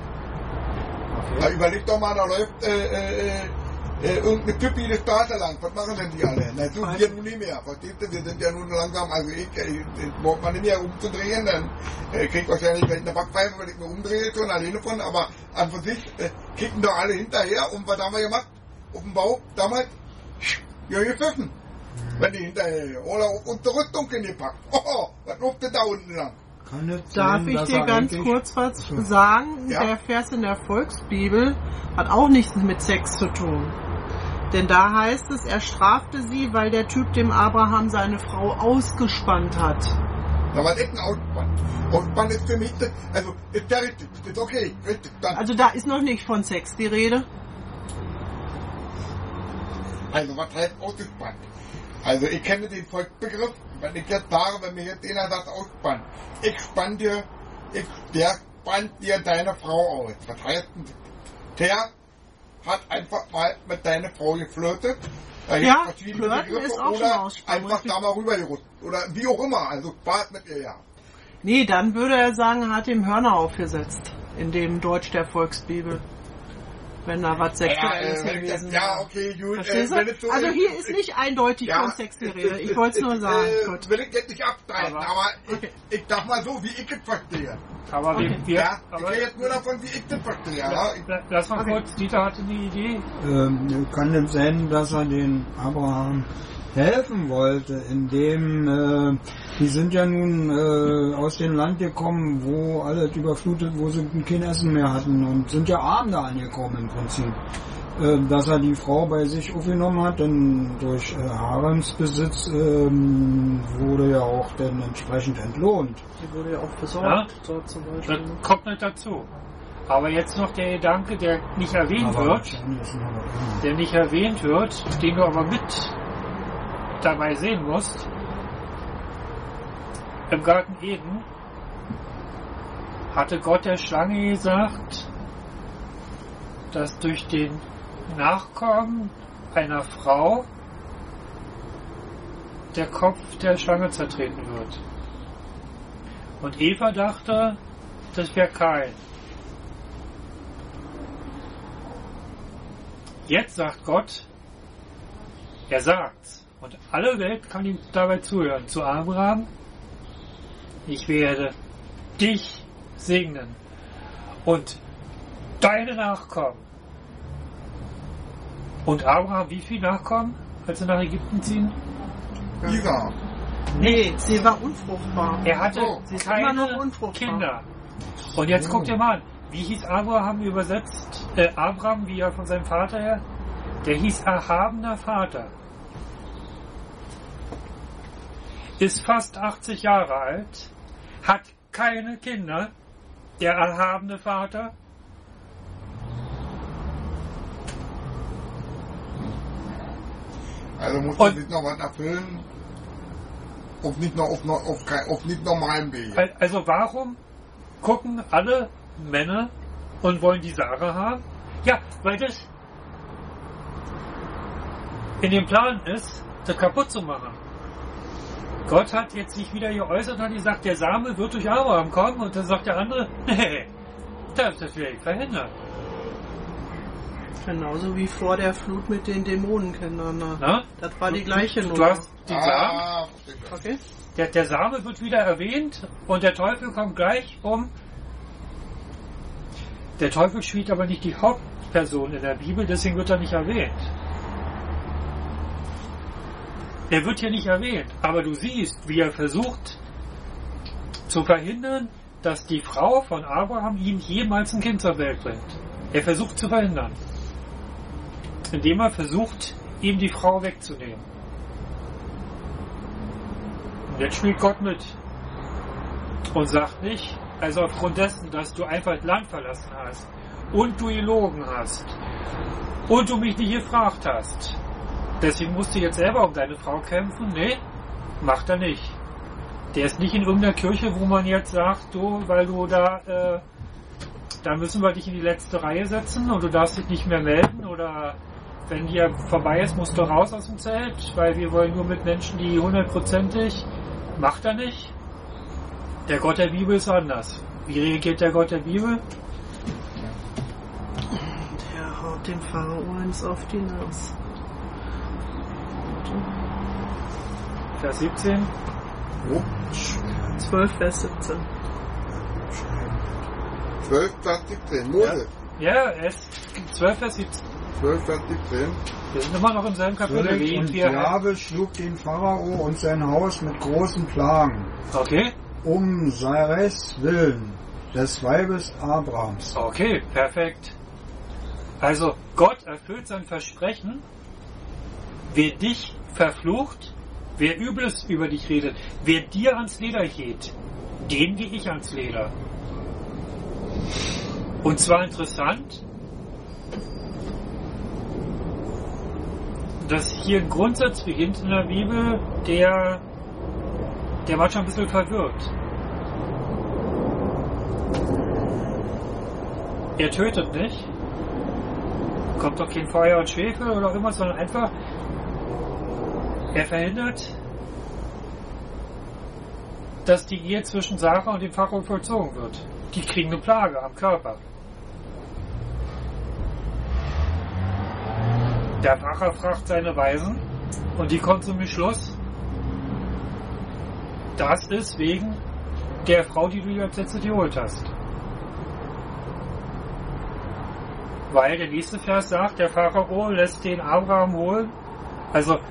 Da überleg doch mal, da läuft äh, äh, äh, irgendeine Typi die Straße lang. Was machen denn die alle? Na, so wir nun nicht mehr. Verstehst du? Wir sind ja nun langsam, also ich, ich, ich braucht man nicht mehr umzudrehen, dann äh, kriegt wahrscheinlich gleich eine Backpfeife, wenn ich mir umdrehe, schon alleine von, aber an für sich äh, kicken doch alle hinterher. Und was haben wir gemacht? Auf dem Bau damals? Ja, gepfiffen. Wenn die hinterher, oder auf unsere Rüstung gepackt. Oh, was läuft denn da unten lang? Kann es Darf sein, ich dass dir er ganz eigentlich- kurz was sagen? Ja. Der Vers in der Volksbibel hat auch nichts mit Sex zu tun. Denn da heißt es, er strafte sie, weil der Typ dem Abraham seine Frau ausgespannt hat. Da war echt ein Ausspann. Ausspann ist für mich, das, also, ist ja richtig, ist okay, richtig. Dann. Also da ist noch nicht von Sex die Rede. Also, was heißt ausgespannt? Also, ich kenne den Volksbegriff, wenn ich jetzt sage, wenn mir jetzt einer sagt, ausspannt. Ich spann dir, ich, der spannt dir deine Frau aus. Was heißt denn, der hat einfach mal mit deiner Frau geflirtet. Da gibt Ja, verschiedene flirten Begriffe ist auch schon oder Ausspann, einfach richtig. da mal rübergerutscht. Oder wie auch immer, also Spaß mit ihr, ja. Nee, dann würde er sagen, er hat ihm Hörner aufgesetzt. In dem Deutsch der Volksbibel. Wenn da was Sexuelles ja, äh, gewesen ja, wäre. okay, gut. Verstehst äh, wenn es du? so Also ist, hier ist nicht eindeutig ja, von Sex die es- Rede. es- Ich wollte es nur es- sagen. äh, Gut. will ich jetzt nicht abstreiten, Aber- aber, okay. ich, ich sag mal so, wie ich es verstehe. Aber Okay. wir, wir Ja, ich aber, rede jetzt nur davon, wie ich das verstehe. Ja? Ich, la- lass mal Okay. kurz, Dieter hatte eine Idee. Ähm, kann es sein, dass er den Abraham helfen wollte, indem äh, die sind ja nun äh, aus dem Land gekommen, wo alles überflutet, wo sie kein Essen mehr hatten und sind ja arm da angekommen im Prinzip. Äh, dass er die Frau bei sich aufgenommen hat, denn durch äh, Haremsbesitz ähm, wurde ja auch dann entsprechend entlohnt. Die wurde ja auch Ja? besorgt, dort zum Das Beispiel. kommt nicht dazu. Aber jetzt noch der Gedanke, der nicht erwähnt Aber wird, wahrscheinlich ist noch was anderes. der nicht erwähnt wird, den du aber mit dabei sehen musst. Im Garten Eden hatte Gott der Schlange gesagt, dass durch den Nachkommen einer Frau der Kopf der Schlange zertreten wird. Und Eva dachte, das wäre Kain. Jetzt sagt Gott, er sagt's, und alle Welt kann ihm dabei zuhören, zu Abraham, ich werde dich segnen und deine Nachkommen. Und Abraham, wie viele Nachkommen, als sie nach Ägypten ziehen? Isa. Nee, sie war unfruchtbar. Er hatte Oh, sie ist immer noch keine unfruchtbar. Kinder. Und jetzt guckt ihr mal an, wie hieß Abraham übersetzt? Äh, Abraham, wie er von seinem Vater her? Der hieß erhabener Vater. Ist fast achtzig Jahre alt, hat keine Kinder, der erhabene Vater. Also muss Und- man sich noch was erfüllen. Auf nicht, noch, auf, noch, auf, kein, auf nicht normalem Weg. Al- Also warum gucken alle Männer und wollen die Sarah haben? Ja, weil das in dem Plan ist, das kaputt zu machen. Gott hat jetzt sich wieder geäußert und hat gesagt, der Same wird durch Abraham kommen, und dann sagt der andere, nee, das, das werde ich verhindern. Genauso wie vor der Flut mit den Dämonenkindern. da. Na? Das war die gleiche Du Nummer. hast den Samen, Ah, Okay. der, der Same wird wieder erwähnt und der Teufel kommt gleich um. Der Teufel spielt aber nicht die Hauptperson in der Bibel, deswegen wird er nicht erwähnt. Er wird hier nicht erwähnt, aber du siehst, wie er versucht zu verhindern, dass die Frau von Abraham ihm jemals ein Kind zur Welt bringt. Er versucht zu verhindern, indem er versucht, ihm die Frau wegzunehmen. Und jetzt spielt Gott mit und sagt nicht, also aufgrund dessen, dass du einfach das Land verlassen hast und du gelogen hast und du mich nicht gefragt hast, deswegen musst du jetzt selber um deine Frau kämpfen. Nee, macht er nicht. Der ist nicht in irgendeiner Kirche, wo man jetzt sagt, du, weil du da, äh, da müssen wir dich in die letzte Reihe setzen und du darfst dich nicht mehr melden, oder wenn hier vorbei ist, musst du raus aus dem Zelt, weil wir wollen nur mit Menschen, die hundertprozentig, macht er nicht. Der Gott der Bibel ist anders. Wie reagiert der Gott der Bibel? Der haut dem Pharao eins auf die Nase. Vers siebzehn. Oh, zwölf, Vers siebzehn. zwölf, Vers siebzehn. Mose. Ja, es zwölf, Vers siebzehn. zwölf, Vers siebzehn. Wir sind immer noch im selben Kapitel wie Und wir. Jahwe schlug den Pharao und sein Haus mit großen Plagen, Okay, um Sarais willen, des Weibes Abrahams. okay, perfekt. Also Gott erfüllt sein Versprechen, wer dich verflucht, wer Übles über dich redet, wer dir ans Leder geht, dem gehe ich ans Leder. Und zwar interessant, dass hier ein Grundsatz beginnt in der Bibel, der, der manchmal ein bisschen verwirrt. Er tötet nicht, kommt doch kein Feuer und Schwefel oder irgendwas, sondern einfach, er verhindert, dass die Ehe zwischen Sarah und dem Pharao vollzogen wird. Die kriegen eine Plage am Körper. Der Pharao fragt seine Weisen und die kommen zum Schluss, das ist wegen der Frau, die du dir als letzte geholt hast. Weil der nächste Vers sagt, der Pharao lässt den Abraham holen. Also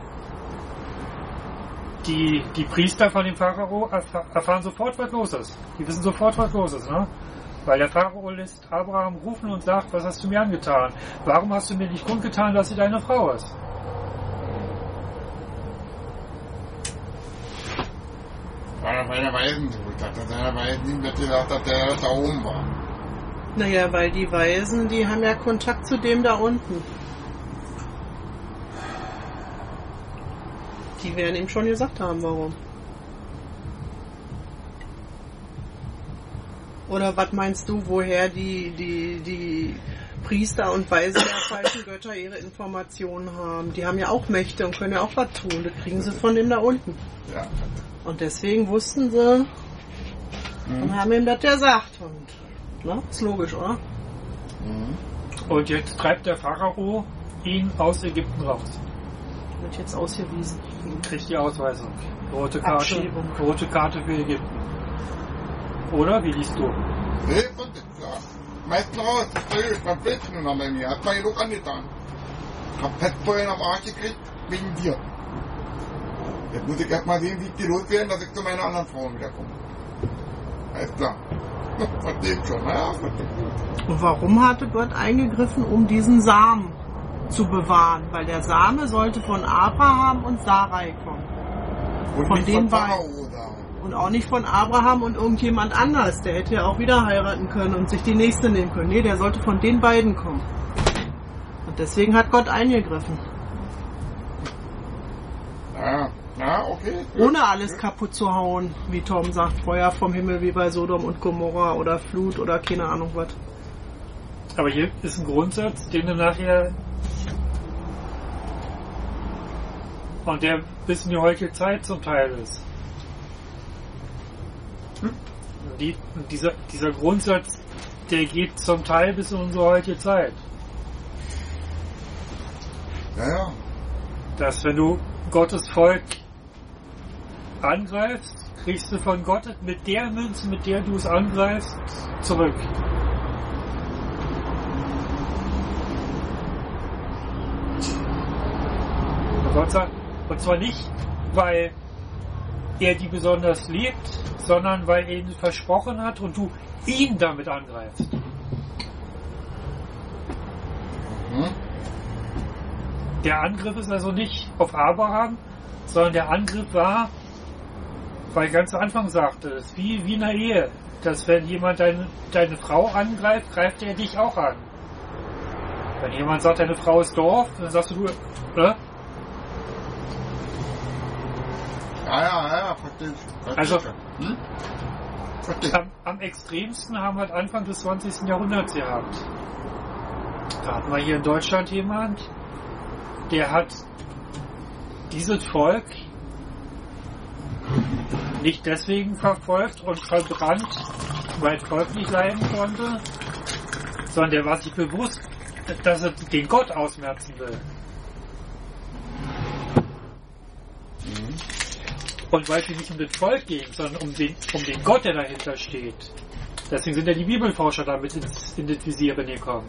die, die Priester von dem Pharao erfahren sofort, was los ist. Die wissen sofort, was los ist. Ne? Weil der Pharao lässt Abraham rufen und sagt, was hast du mir angetan? Warum hast du mir nicht kundgetan, dass sie deine Frau ist? War das bei der Weisen so? Ich dachte, seiner Weisen wird gesagt, dass der da oben war. Naja, weil die Weisen, die haben ja Kontakt zu dem da unten. Die werden ihm schon gesagt haben, warum. Oder was meinst du, woher die, die, die Priester und Weisen der falschen Götter ihre Informationen haben? Die haben ja auch Mächte und können ja auch was tun. Das kriegen sie von dem da unten. Ja. Und deswegen wussten sie mhm. und haben ihm das gesagt. Und, ne? Ist logisch, oder? Mhm. Und jetzt treibt der Pharao ihn aus Ägypten raus. Wird jetzt ausgewiesen. Kriegt die Ausweisung. Rote Karte, rote Karte für Ägypten. Oder? Wie liest du? Nee, ja. Meist raus, das ist beim Blitzen noch bei mir. Hat man genug angetan. Ich hab Fettfeuer am Arsch gekriegt, wegen dir. Jetzt muss ich erst mal sehen, wie die loswerden, dass ich zu meiner anderen Frauen wiederkomme. Alles klar. Versteht schon, naja. Und warum hatte Gott eingegriffen, um diesen Samen zu bewahren? Weil der Same sollte von Abraham und Sarai kommen. Und von nicht den von beiden. Pharao. Und auch nicht von Abraham und irgendjemand anders. Der hätte ja auch wieder heiraten können und sich die nächste nehmen können. Nee, der sollte von den beiden kommen. Und deswegen hat Gott eingegriffen. Ja, ja, okay. Ohne alles kaputt zu hauen, wie Tom sagt. Feuer vom Himmel wie bei Sodom und Gomorra oder Flut oder keine Ahnung was. Aber hier ist ein Grundsatz, den du nachher und der bis in die heutige Zeit zum Teil ist. Die, dieser, dieser Grundsatz, der geht zum Teil bis in unsere heutige Zeit. Ja, ja. Dass wenn du Gottes Volk angreifst, kriegst du von Gott mit der Münze, mit der du es angreifst, zurück. Und Gott sagt, und zwar nicht, weil er die besonders liebt, sondern weil er ihnen versprochen hat und du ihn damit angreifst. Mhm. Der Angriff ist also nicht auf Abraham, sondern der Angriff war, weil ganz zu Anfang sagte, es ist wie, wie in einer Ehe, dass wenn jemand deine, deine Frau angreift, greift er dich auch an. Wenn jemand sagt, deine Frau ist doof, dann sagst du, ne? Ja, ja, ja, verstehe ich. Also, hm? am, am extremsten haben wir halt Anfang des zwanzigsten Jahrhunderts gehabt. Da hatten wir hier in Deutschland jemand, der hat dieses Volk nicht deswegen verfolgt und verbrannt, weil das Volk nicht leiden konnte, sondern der war sich bewusst, dass er den Gott ausmerzen will. Mhm. Und weil es nicht um das Volk ging, sondern um den, um den Gott, der dahinter steht. Deswegen sind ja die Bibelforscher damit ins, in das Visier gekommen.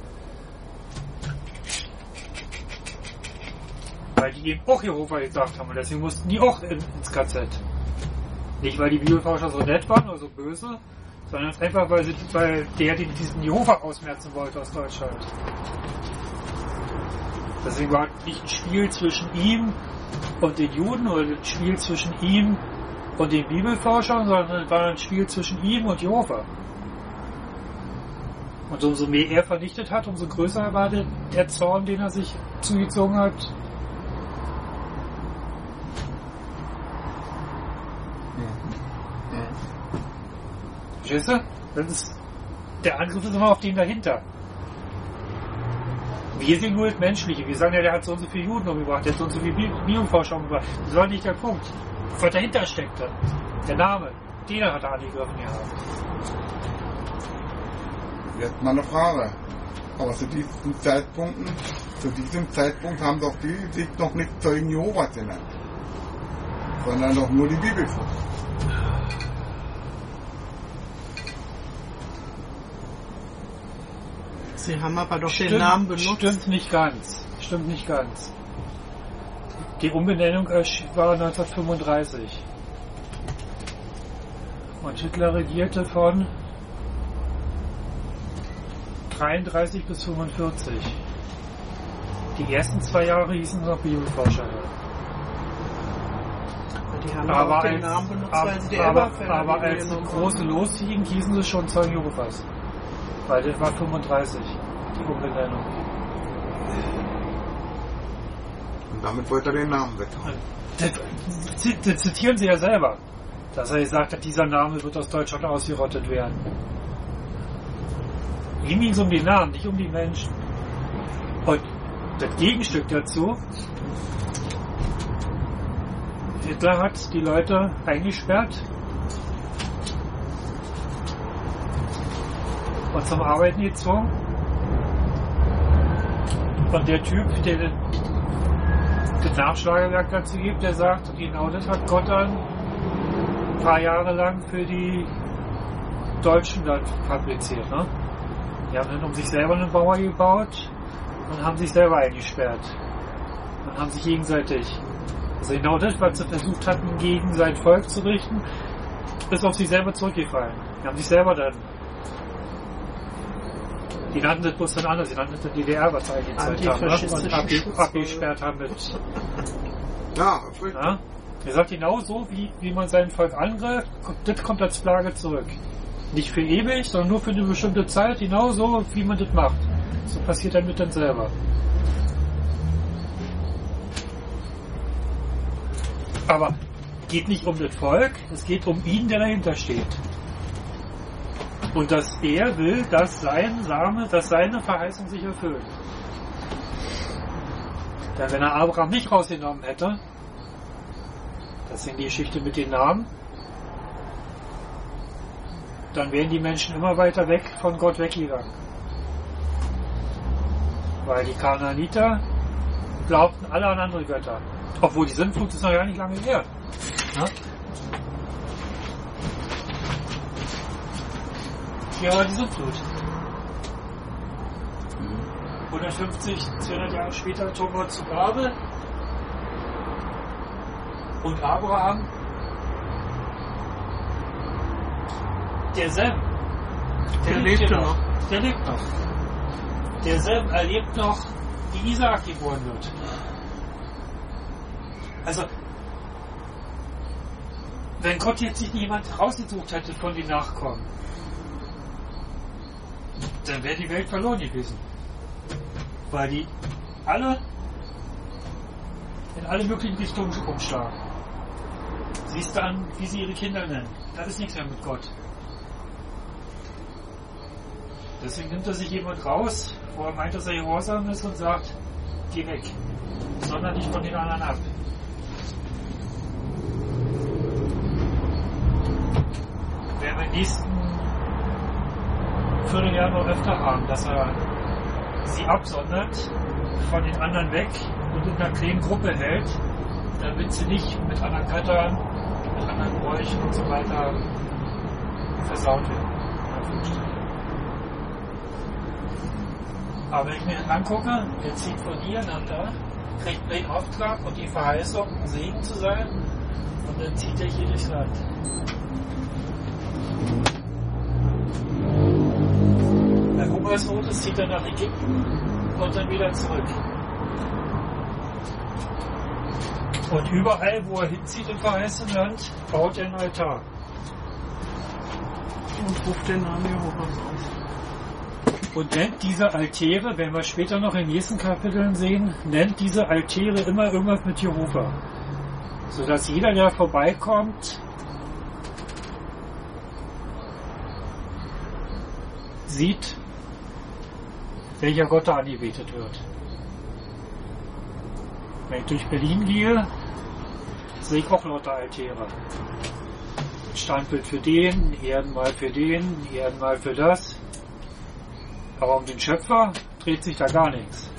Weil die eben auch Jehova gesagt haben und deswegen mussten die auch in, ins K Z. Nicht weil die Bibelforscher so nett waren oder so böse, sondern einfach weil, sie, weil der den diesen Jehova ausmerzen wollte aus Deutschland. Deswegen war nicht ein Spiel zwischen ihm und den Juden oder ein Spiel zwischen ihm und den Bibelforschern, sondern es war ein Spiel zwischen ihm und Jehova. Und umso mehr er vernichtet hat, umso größer war der, der Zorn, den er sich zugezogen hat. Verstehst du? Das ist, der Angriff ist immer auf den dahinter. Wir sehen nur das Menschliche. Wir sagen ja, der hat so und so viele Juden umgebracht, der hat so und so viele Bibelforscher umgebracht. Das war nicht der Punkt. Was dahinter steckte, der Name, den hat er angegriffen gehabt. Jetzt mal eine Frage. Aber zu diesen Zeitpunkten, zu diesem Zeitpunkt haben doch die sich noch nicht Zeugen Jehovas genannt, sondern doch nur die Bibelforscher. Sie haben aber doch Stimmt, den Namen benutzt. Stimmt nicht ganz. Stimmt nicht ganz. Die Umbenennung war neunzehnhundertfünfunddreißig. Und Hitler regierte von dreiunddreißig bis fünfundvierzig. Die ersten zwei Jahre hießen noch Bibelforscher. Die haben Aber auch den als, Namen benutzt, ab, weil sie die aber, Elberfelder aber als die große losging, hießen sie schon Zeugen Jehovas. Weil das war fünfunddreißig, die Umbenennung. Und damit wollte er den Namen weghauen. Das, das zitieren sie ja selber, dass er gesagt hat, dieser Name wird aus Deutschland ausgerottet werden. Ihm ging es um den Namen, nicht um die Menschen. Und das Gegenstück dazu, Hitler hat die Leute eingesperrt und zum Arbeiten gezwungen. Und der Typ, der das Nachschlagewerk dazu gibt, der sagt, genau das hat Gott dann ein paar Jahre lang für die Deutschen dann fabriziert. Ne? Die haben dann um sich selber eine Mauer gebaut und haben sich selber eingesperrt. Und haben sich gegenseitig, also genau das, was sie versucht hatten, gegen sein Volk zu richten, ist auf sich selber zurückgefallen. Die haben sich selber dann, die nannten das bloß dann anders, die nannten das die D D R, was sie eingezeigt haben, ne? Und abge abgesperrt haben mit. Ja, richtig. Ja? Er sagt genau so, wie, wie man sein Volk angreift, das kommt als Plage zurück. Nicht für ewig, sondern nur für eine bestimmte Zeit, genau so, wie man das macht. So passiert damit dann selber. Aber geht nicht um das Volk, es geht um ihn, der dahinter steht. Und dass er will, dass sein Same, dass seine Verheißung sich erfüllt. Denn wenn er Abraham nicht rausgenommen hätte, das ist die Geschichte mit den Namen, dann wären die Menschen immer weiter weg von Gott weggegangen. Weil die Kanaaniter glaubten alle an andere Götter. Obwohl die Sintflut ist noch gar nicht lange her. Ja? Hier war die Sintflut. hundertfünfzig, zweihundert Jahre später zog Gott zu Grabe. Und Abraham, der Sem, der, der lebt noch. noch. Der lebt noch. Der Sem erlebt noch, wie Isaak geboren wird. Also, wenn Gott jetzt sich jemand rausgesucht hätte von den Nachkommen, dann wäre die Welt verloren gewesen. Weil die alle in alle möglichen Richtungen umschlagen. Siehst du an, wie sie ihre Kinder nennen. Das ist nichts mehr mit Gott. Deswegen nimmt er sich jemand raus, wo er meint, dass er gehorsam ist und sagt, geh weg. Sondern nicht von den anderen ab. Werden wir im nächsten Vierteljahr noch öfter haben, dass er sie absondert, von den anderen weg und in einer kleinen Gruppe hält, damit sie nicht mit anderen Göttern, mit anderen Bräuchen und so weiter versaut werden. Aber wenn ich mir das angucke, der zieht von hier nach da, kriegt den Auftrag und die Verheißung, ein Segen zu sein, und dann zieht er hier durchs Land. Bei Hungersnot ist, zieht er nach Ägypten und dann wieder zurück. Und überall, wo er hinzieht im verheißenen Land, baut er einen Altar. Und ruft den Namen Jehovas auf. Und nennt diese Altäre, wenn wir später noch in den nächsten Kapiteln sehen, nennt diese Altäre immer irgendwas mit Jehova. Sodass jeder, der vorbeikommt, sieht, welcher Gott da angebetet wird. Wenn ich durch Berlin gehe, sehe ich auch lauter Altäre. Standbild für den, Erdenmal für den, Erdenmal für das. Aber um den Schöpfer dreht sich da gar nichts.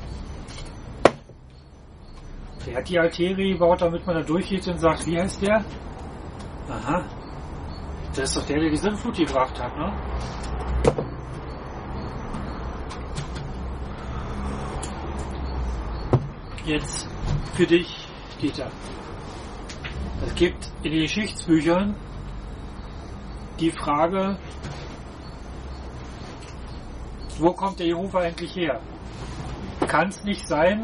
Der hat die Altäre gebaut, damit man da durchgeht und sagt, wie heißt der? Aha. Das ist doch der, der die Sintflut gebracht hat, ne? Jetzt für dich, Dieter. Es gibt in den Geschichtsbüchern die Frage, wo kommt der Jehova eigentlich her? Kann es nicht sein,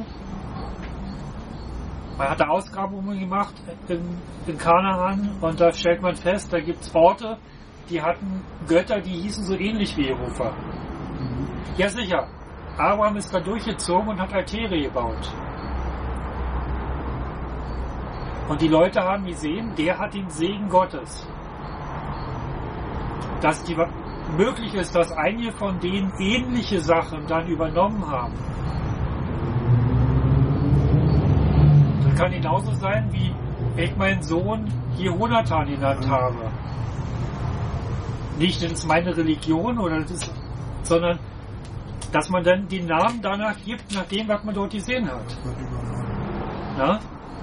man hat da Ausgrabungen gemacht in, in Kanaan und da stellt man fest, da gibt es Orte, die hatten Götter, die hießen so ähnlich wie Jehova. Mhm. Ja sicher, Abraham ist da durchgezogen und hat Altäre gebaut. Und die Leute haben gesehen, der hat den Segen Gottes. Dass die möglich ist, dass einige von denen ähnliche Sachen dann übernommen haben. Das kann genauso sein, wie ich meinen Sohn Jehonatan genannt habe. Nicht, das ist meine Religion, oder das ist, sondern dass man dann den Namen danach gibt, nach dem, was man dort gesehen hat. Na?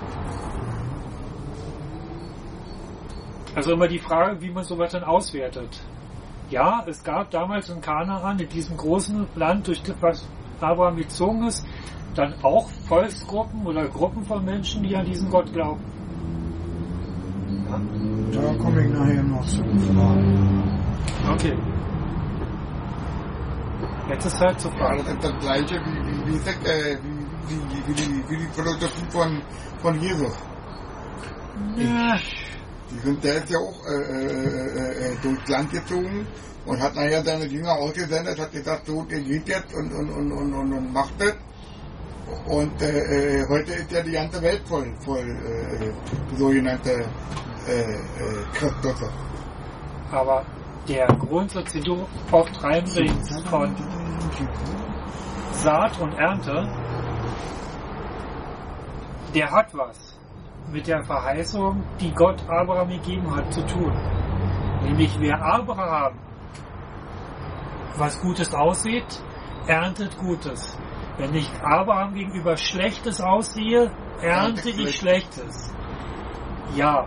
Also immer die Frage, wie man sowas dann auswertet. Ja, es gab damals in Kanaan, in diesem großen Land, durch das was Abraham gezogen ist, dann auch Volksgruppen oder Gruppen von Menschen, die an diesen Gott glauben. Ja? Da komme ich nachher noch zu Fragen. Okay. Jetzt ist halt zu fragen. Ja, das ist das Gleiche wie, wie, wie, äh, wie, wie, wie, die, wie die Philosophie von, von Jesus. Ja. Die sind, der ist ja auch äh, äh, äh, durchs Land gezogen und hat nachher seine Jünger ausgesendet, hat gesagt, so, der geht jetzt und, und, und, und, und, und macht das. Und äh, heute ist ja die ganze Welt voll, voll äh, sogenannte äh, äh, Christus. Aber der Grundsatz, den du oft reinbringst von Saat und Ernte, der hat was mit der Verheißung, die Gott Abraham gegeben hat, zu tun. Nämlich wer Abraham was Gutes aussieht, erntet Gutes. Wenn ich Abraham gegenüber Schlechtes aussehe, ernte ich Schlechtes. Ja.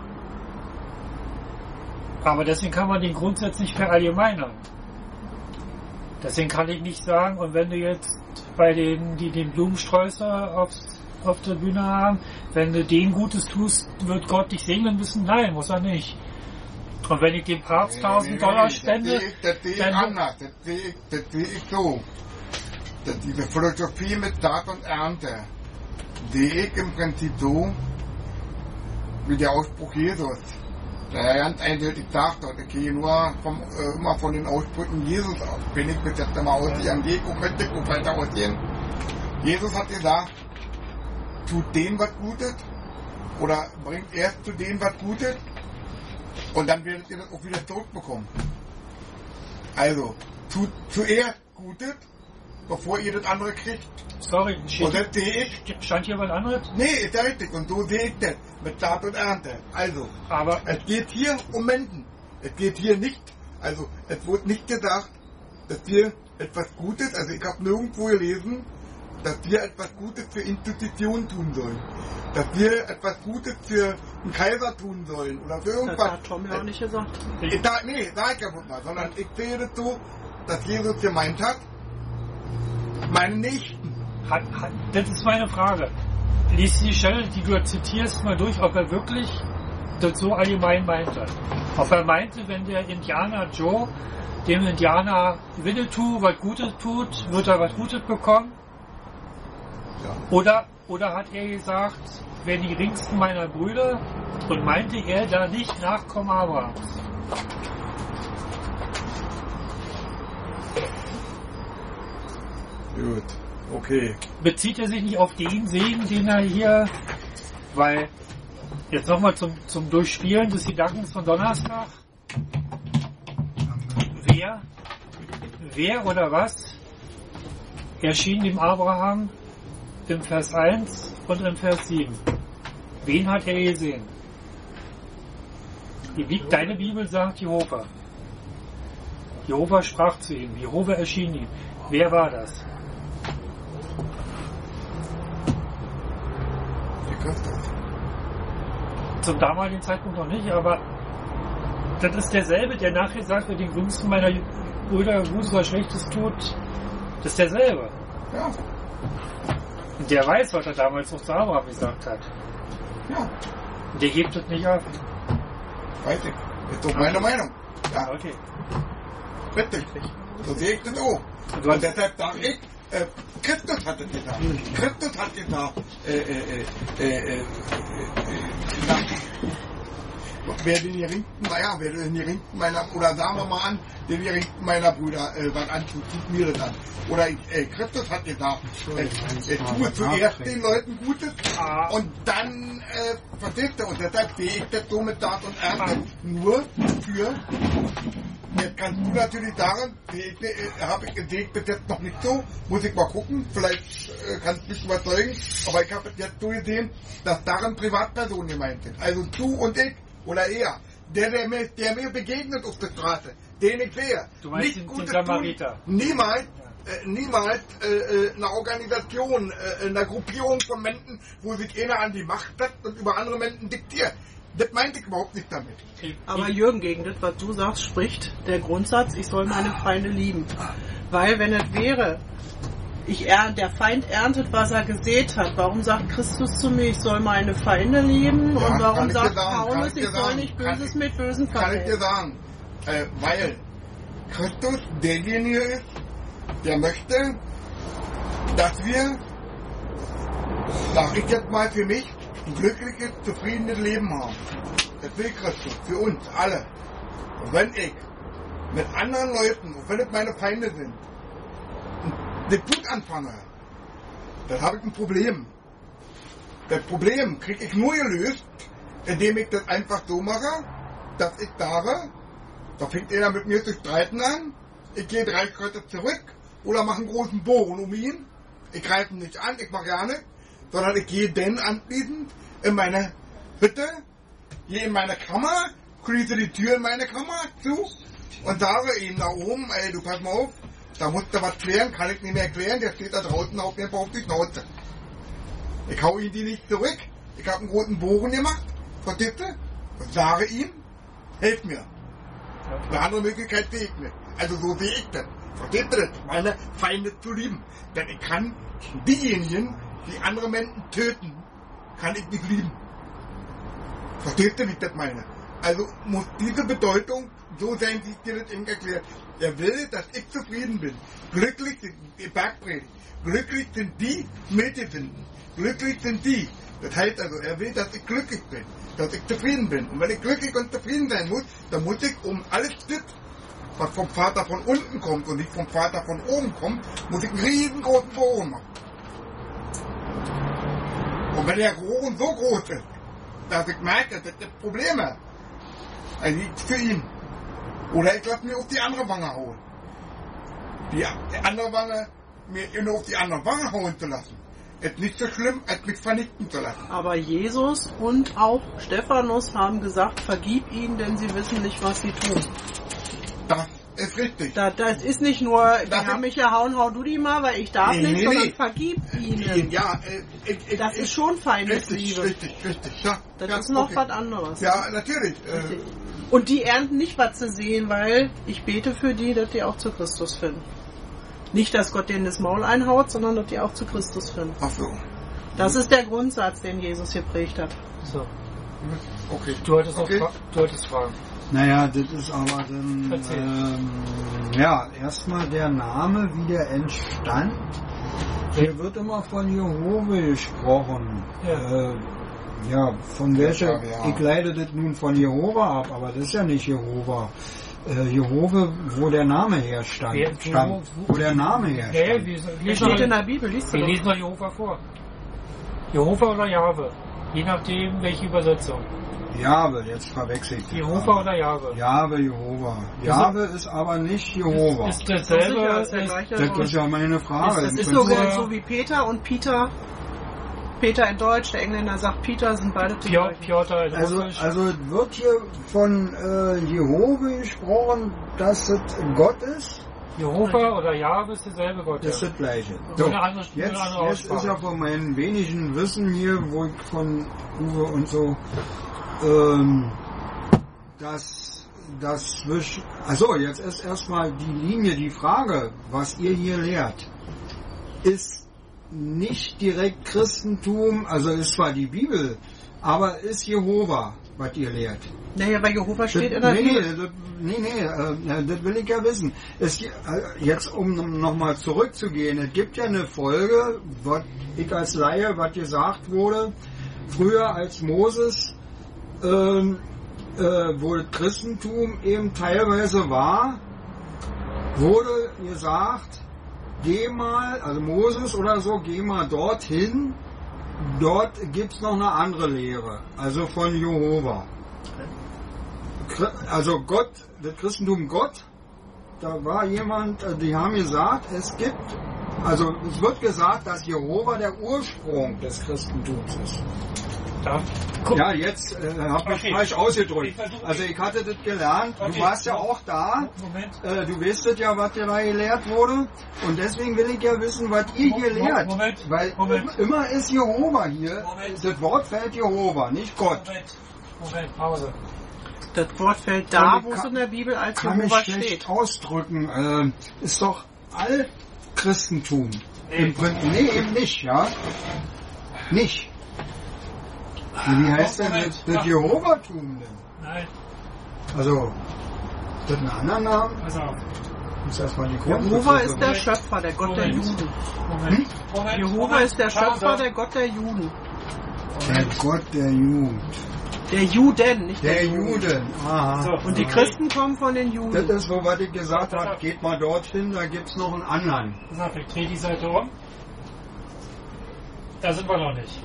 Aber deswegen kann man den Grundsatz nicht verallgemeinern. Deswegen kann ich nicht sagen, und wenn du jetzt bei denen, die den Blumensträußer aufs auf der Bühne haben, wenn du denen Gutes tust, wird Gott dich segnen müssen? Nein, muss er nicht. Und wenn ich dem Papst tausend Dollar spende, das sehe ich anders. Das sehe ich, das sehe ich so. Das, diese Philosophie mit Saat und Ernte sehe ich im Prinzip so, wie der Ausspruch Jesus. Der ganz eindeutig sagt, und ich gehe nur vom, äh, immer von den Aussprüchen Jesus aus. Wenn ich bis jetzt mal ausgehe, gehe ich möchte ich weiter ausgehen. Jesus hat gesagt, tut denen was Gutes oder bringt erst zu denen was Gutes und dann werdet ihr das auch wieder zurückbekommen. Also, tut zuerst Gutes, bevor ihr das andere kriegt. Sorry, und das sehe ich. Stand hier was anderes? Nee, ist ja richtig. Und so sehe ich das mit Saat und Ernte. Also, aber es geht hier um Menschen. Es geht hier nicht, also es wurde nicht gesagt, dass wir etwas Gutes, also ich habe nirgendwo gelesen, dass wir etwas Gutes für Institutionen tun sollen. Dass wir etwas Gutes für einen Kaiser tun sollen. Oder für irgendwas. Das hat Tom ja auch nicht gesagt. Ich, da, nee, sag ich ja nicht mal. Sondern ich sehe das so, dass Jesus gemeint hat, meine Nächsten. Hat, hat, das ist meine Frage. Lies die Stelle, die du zitierst, mal durch, ob er wirklich das so allgemein meinte. Ob er meinte, wenn der Indianer Joe dem Indianer Winnetou was Gutes tut, wird er was Gutes bekommen? Ja. Oder Oder hat er gesagt, wer die geringsten meiner Brüder, und meinte er da nicht Nachkommen Abrahams? Gut, okay. Bezieht er sich nicht auf den Segen, den er hier, weil, jetzt nochmal zum, zum Durchspielen des Gedankens von Donnerstag, wer, wer oder was erschien dem Abraham im Vers eins und im Vers sieben? Wen hat er gesehen? Die Bibel, deine Bibel sagt Jehova. Jehova sprach zu ihm, Jehova erschien ihm. Wer war das? Zum damaligen Zeitpunkt noch nicht, aber das ist derselbe, der nachher sagt, wer den geringsten meiner Brüder Gutes oder Schlechtes tut. Das ist derselbe. Ja. Und der weiß, was er damals noch zu Abraham gesagt hat. Ja. Und der hebt das nicht auf. Weiß ich. Das ist doch meine Meinung. Ja. Okay. Richtig. So sehe ich das auch. Und, Und deshalb sage ich, äh, Christus hat es gesagt. Christus hat gesagt, äh, äh, äh, äh, äh, gesagt, wer den geringsten, naja, wer den geringsten meiner, oder sagen wir mal an, den geringsten meiner Brüder, äh, was antut, tut mir das an. Oder äh, Christus hat gesagt, äh, äh, tue zuerst den Leuten Gutes und dann, äh, verstehst du, und deshalb sehe ich das so mit Tat und Ernte nur für. Jetzt kannst du natürlich sagen, äh, habe ich entdeckt bis jetzt noch nicht so, muss ich mal gucken, vielleicht äh, kannst du mich überzeugen, aber ich habe jetzt so gesehen, dass darin Privatpersonen gemeint sind. Also du und ich, oder er, der, der, mir, der mir begegnet auf der Straße, den ich sehe. Du meinst nicht den, Gutes den Samariter? Tun, niemals, äh, niemals äh, eine Organisation, äh, eine Gruppierung von Menschen, wo sich einer an die Macht setzt und über andere Menschen diktiert. Das meinte ich überhaupt nicht damit. Aber Jürgen, gegen das, was du sagst, spricht der Grundsatz, ich soll meine Feinde lieben. Weil wenn es wäre, ich er, der Feind erntet, was er gesät hat, warum sagt Christus zu mir, ich soll meine Feinde lieben? Ja, und warum kann ich sagt dir sagen, kann Paulus, ich dir ich soll sagen, nicht kann Böses ich- mit Bösen Kann ich dir vergelten? sagen. Äh, weil Christus derjenige ist, der möchte, dass wir, sag ich jetzt mal für mich, ein glückliches, zufriedenes Leben haben. Das will Christus, für uns alle. Und wenn ich mit anderen Leuten, auch wenn es meine Feinde sind, das gut anfange, dann habe ich ein Problem. Das Problem kriege ich nur gelöst, indem ich das einfach so mache, dass ich sage, da fängt er mit mir zu streiten an, ich gehe drei Schritte zurück oder mache einen großen Bogen um ihn, ich greife ihn nicht an, ich mache gar nichts, sondern ich gehe dann anschließend in meine Hütte, gehe in meine Kammer, schließe die Tür in meine Kammer zu und sage ihm da oben, ey, du pass mal auf, da musst du was klären, kann ich nicht mehr klären, der steht da draußen auf mir auf die Schnauze. Ich hau ihn die nicht zurück, ich habe einen großen Bogen gemacht, verstehst du? Und sage ihm, hilf mir. Eine andere Möglichkeit sehe ich nicht. Also so sehe ich das. Versteht ihr das? Meine Feinde zu lieben. Denn ich kann diejenigen, die andere Menschen töten, kann ich nicht lieben. Versteht ihr, wie ich das meine? Also muss diese Bedeutung so sein, wie ich dir das eben erklärt. Er will, dass ich zufrieden bin. Glücklich sind die Bergpredigt. Glücklich sind die Mitgesinnten. Glücklich sind die. Das heißt also, er will, dass ich glücklich bin. Dass ich zufrieden bin. Und wenn ich glücklich und zufrieden sein muss, dann muss ich um alles das, was vom Vater von unten kommt und nicht vom Vater von oben kommt, muss ich einen riesengroßen Bogen machen. Und wenn der Bogen so groß ist, dass ich merke, dass das Probleme, dann liegt für ihn. Oder ich lasse mir auf die andere Wange hauen. Die, die andere Wange, mir nur auf die andere Wange hauen zu lassen, ist nicht so schlimm, als mich vernichten zu lassen. Aber Jesus und auch Stephanus haben gesagt, vergib ihnen, denn sie wissen nicht, was sie tun. Das ist richtig. Da, das ist nicht nur, die Das haben ist- mich gehauen, hau du die mal, weil ich darf Nee, nicht, nee, sondern nee. vergib ihnen. Ja, äh, ich, ich, Das ich, ist schon richtig, Feindesliebe. richtig, richtig. Ja, Das ja, ist noch okay. was anderes. Ja, natürlich. Äh, Und die ernten nicht, was sie sehen, weil ich bete für die, dass die auch zu Christus finden. Nicht, dass Gott denen das Maul einhaut, sondern dass die auch zu Christus finden. ach so. Das ist der Grundsatz, den Jesus geprägt hat. So, Okay. du wolltest noch Okay. fra- du wolltest fragen. Naja, das ist aber dann, Erzähl. ähm, ja, erstmal der Name, wie der entstand. Hier wird immer von Jehova gesprochen. Ja. Äh, ja, von welcher, Ja, ja. ich leite das nun von Jehova ab, aber das ist ja nicht Jehova. Äh, Jehova, wo der Name herstand, Wer- stand, wo- wo der Name Ja, ja, herstand. wir, Der wir, steht in wir, der Bibel, liest du wir doch. lesen doch Jehova vor. Jehova oder Jahwe. Je nachdem, welche Übersetzung. Jahwe, jetzt verwechselt ich. Jehova oder Jahwe. Jahwe, Jehova. Jahwe ist aber nicht Jehova. Ist Sicher, dasselbe, ist der ist, gleiche Das Wort. ist ja meine Frage. Das Im ist Prinzip- sogar so wie Peter und Peter. Peter in Deutsch, der Engländer sagt Peter, sind beide die Piotr, gleichen. Piotr in Also, Russisch. also es wird hier von äh, Jehova gesprochen, dass es Gott ist. Jehova oder Jahwe ist derselbe Gott. Das ist Ja. das Gleiche. Nur So, eine andere- nur jetzt, eine andere jetzt ist Aussprache. ja von meinem wenigen Wissen hier, wo ich von Uwe und so, ähm, dass das zwischen, also jetzt ist erstmal die Linie, die Frage, was ihr hier lehrt, ist nicht direkt Christentum, also ist zwar die Bibel, aber ist Jehova, was ihr lehrt. Naja, weil Jehova steht in Das, der nee, nee, Bibel. das, nee, nee, äh, ja, das will ich ja wissen. Es, äh, jetzt, um nochmal zurückzugehen, es gibt ja eine Folge, was ich als Laie, was gesagt wurde, früher als Moses, ähm, äh, wo das Christentum eben teilweise war, wurde gesagt, geh mal, also Moses oder so, geh mal dorthin, dort gibt's noch eine andere Lehre, also von Jehova. Also Gott, das Christentum Gott, da war jemand, die haben gesagt, es gibt, also es wird gesagt, dass Jehova der Ursprung des Christentums ist. Da. Guck. Ja, jetzt äh, habe ich Okay. falsch ausgedrückt. Ich versuche- Also ich hatte das gelernt, Okay. du warst ja auch da, Moment. äh, du wisst ja, was dir da gelehrt wurde und deswegen will ich ja wissen, was ihr hier Mo- lehrt. Moment. Weil Moment. immer ist Jehova hier, Moment. das Wort fällt Jehova, nicht Gott. Moment. Moment, Pause. Das Wort fällt da, Und wo es kann- in der Bibel als Kann mich Jehova schlecht steht. ausdrücken. Ähm, ist doch Altchristentum. Nee. Im Prinzip, nee, eben nicht, ja. Nicht. Wie heißt denn Moment. das, das Jehovatum denn? Nein, Also, das einen anderen Namen? pass auf. Muss erstmal die Jehova Grundbegriffe- ist der Schöpfer, der Gott der Moment. Juden. Moment. Moment. Jehova Moment. ist der Pause. Schöpfer, der Gott der Juden. Der Gott der Jugend. Der Juden, nicht der, Der Juden. Juden. Aha. So. Und die Christen kommen von den Das Juden. ist so, was ich gesagt habe. Geht mal dorthin, da gibt's noch einen anderen. Pass auf, ich drehe die Seite um. Da sind wir noch nicht.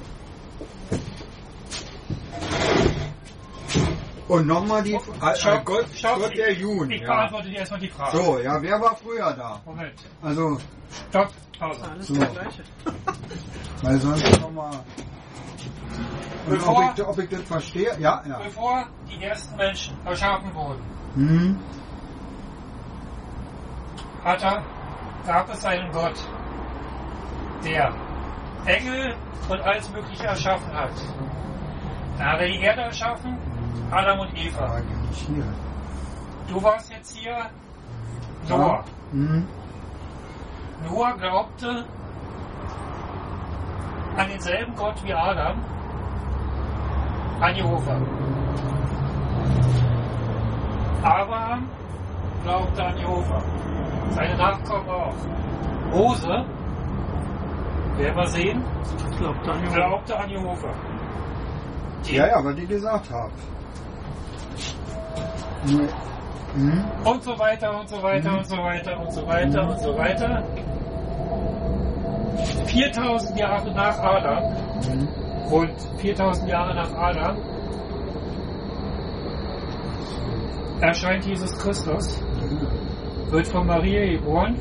Und nochmal die, äh, äh, Stopp, Gott, stopp. Gott der Juden. Ich Ja. beantworte dir erstmal die Frage. So, ja, wer war früher da? Moment. Also, Stopp. Pause. Alles So. das Gleiche. weil sonst nochmal. Und Bevor- ob ich, ob ich das verstehe? Ja, ja. Bevor die ersten Menschen erschaffen wurden, Hm. hat er, gab es einen Gott, der Engel und alles Mögliche erschaffen hat. Dann hat er die Erde erschaffen, Adam und Eva. Frage nicht hier. Du warst jetzt hier, Noah. Hm. Noah glaubte an denselben Gott wie Adam, an Jehova. Abraham glaubte an Jehova. Seine Nachkommen auch. Mose, werden wir sehen, Glaubt an Jehova. glaubte an Jehova. Die- Ja, ja, was ich gesagt habe. Hm. Hm. Und so weiter und so weiter Mhm. und so weiter und so weiter und so weiter. viertausend Jahre nach Adam, Hm. rund viertausend Jahre nach Adam, erscheint Jesus Christus, wird von Maria geboren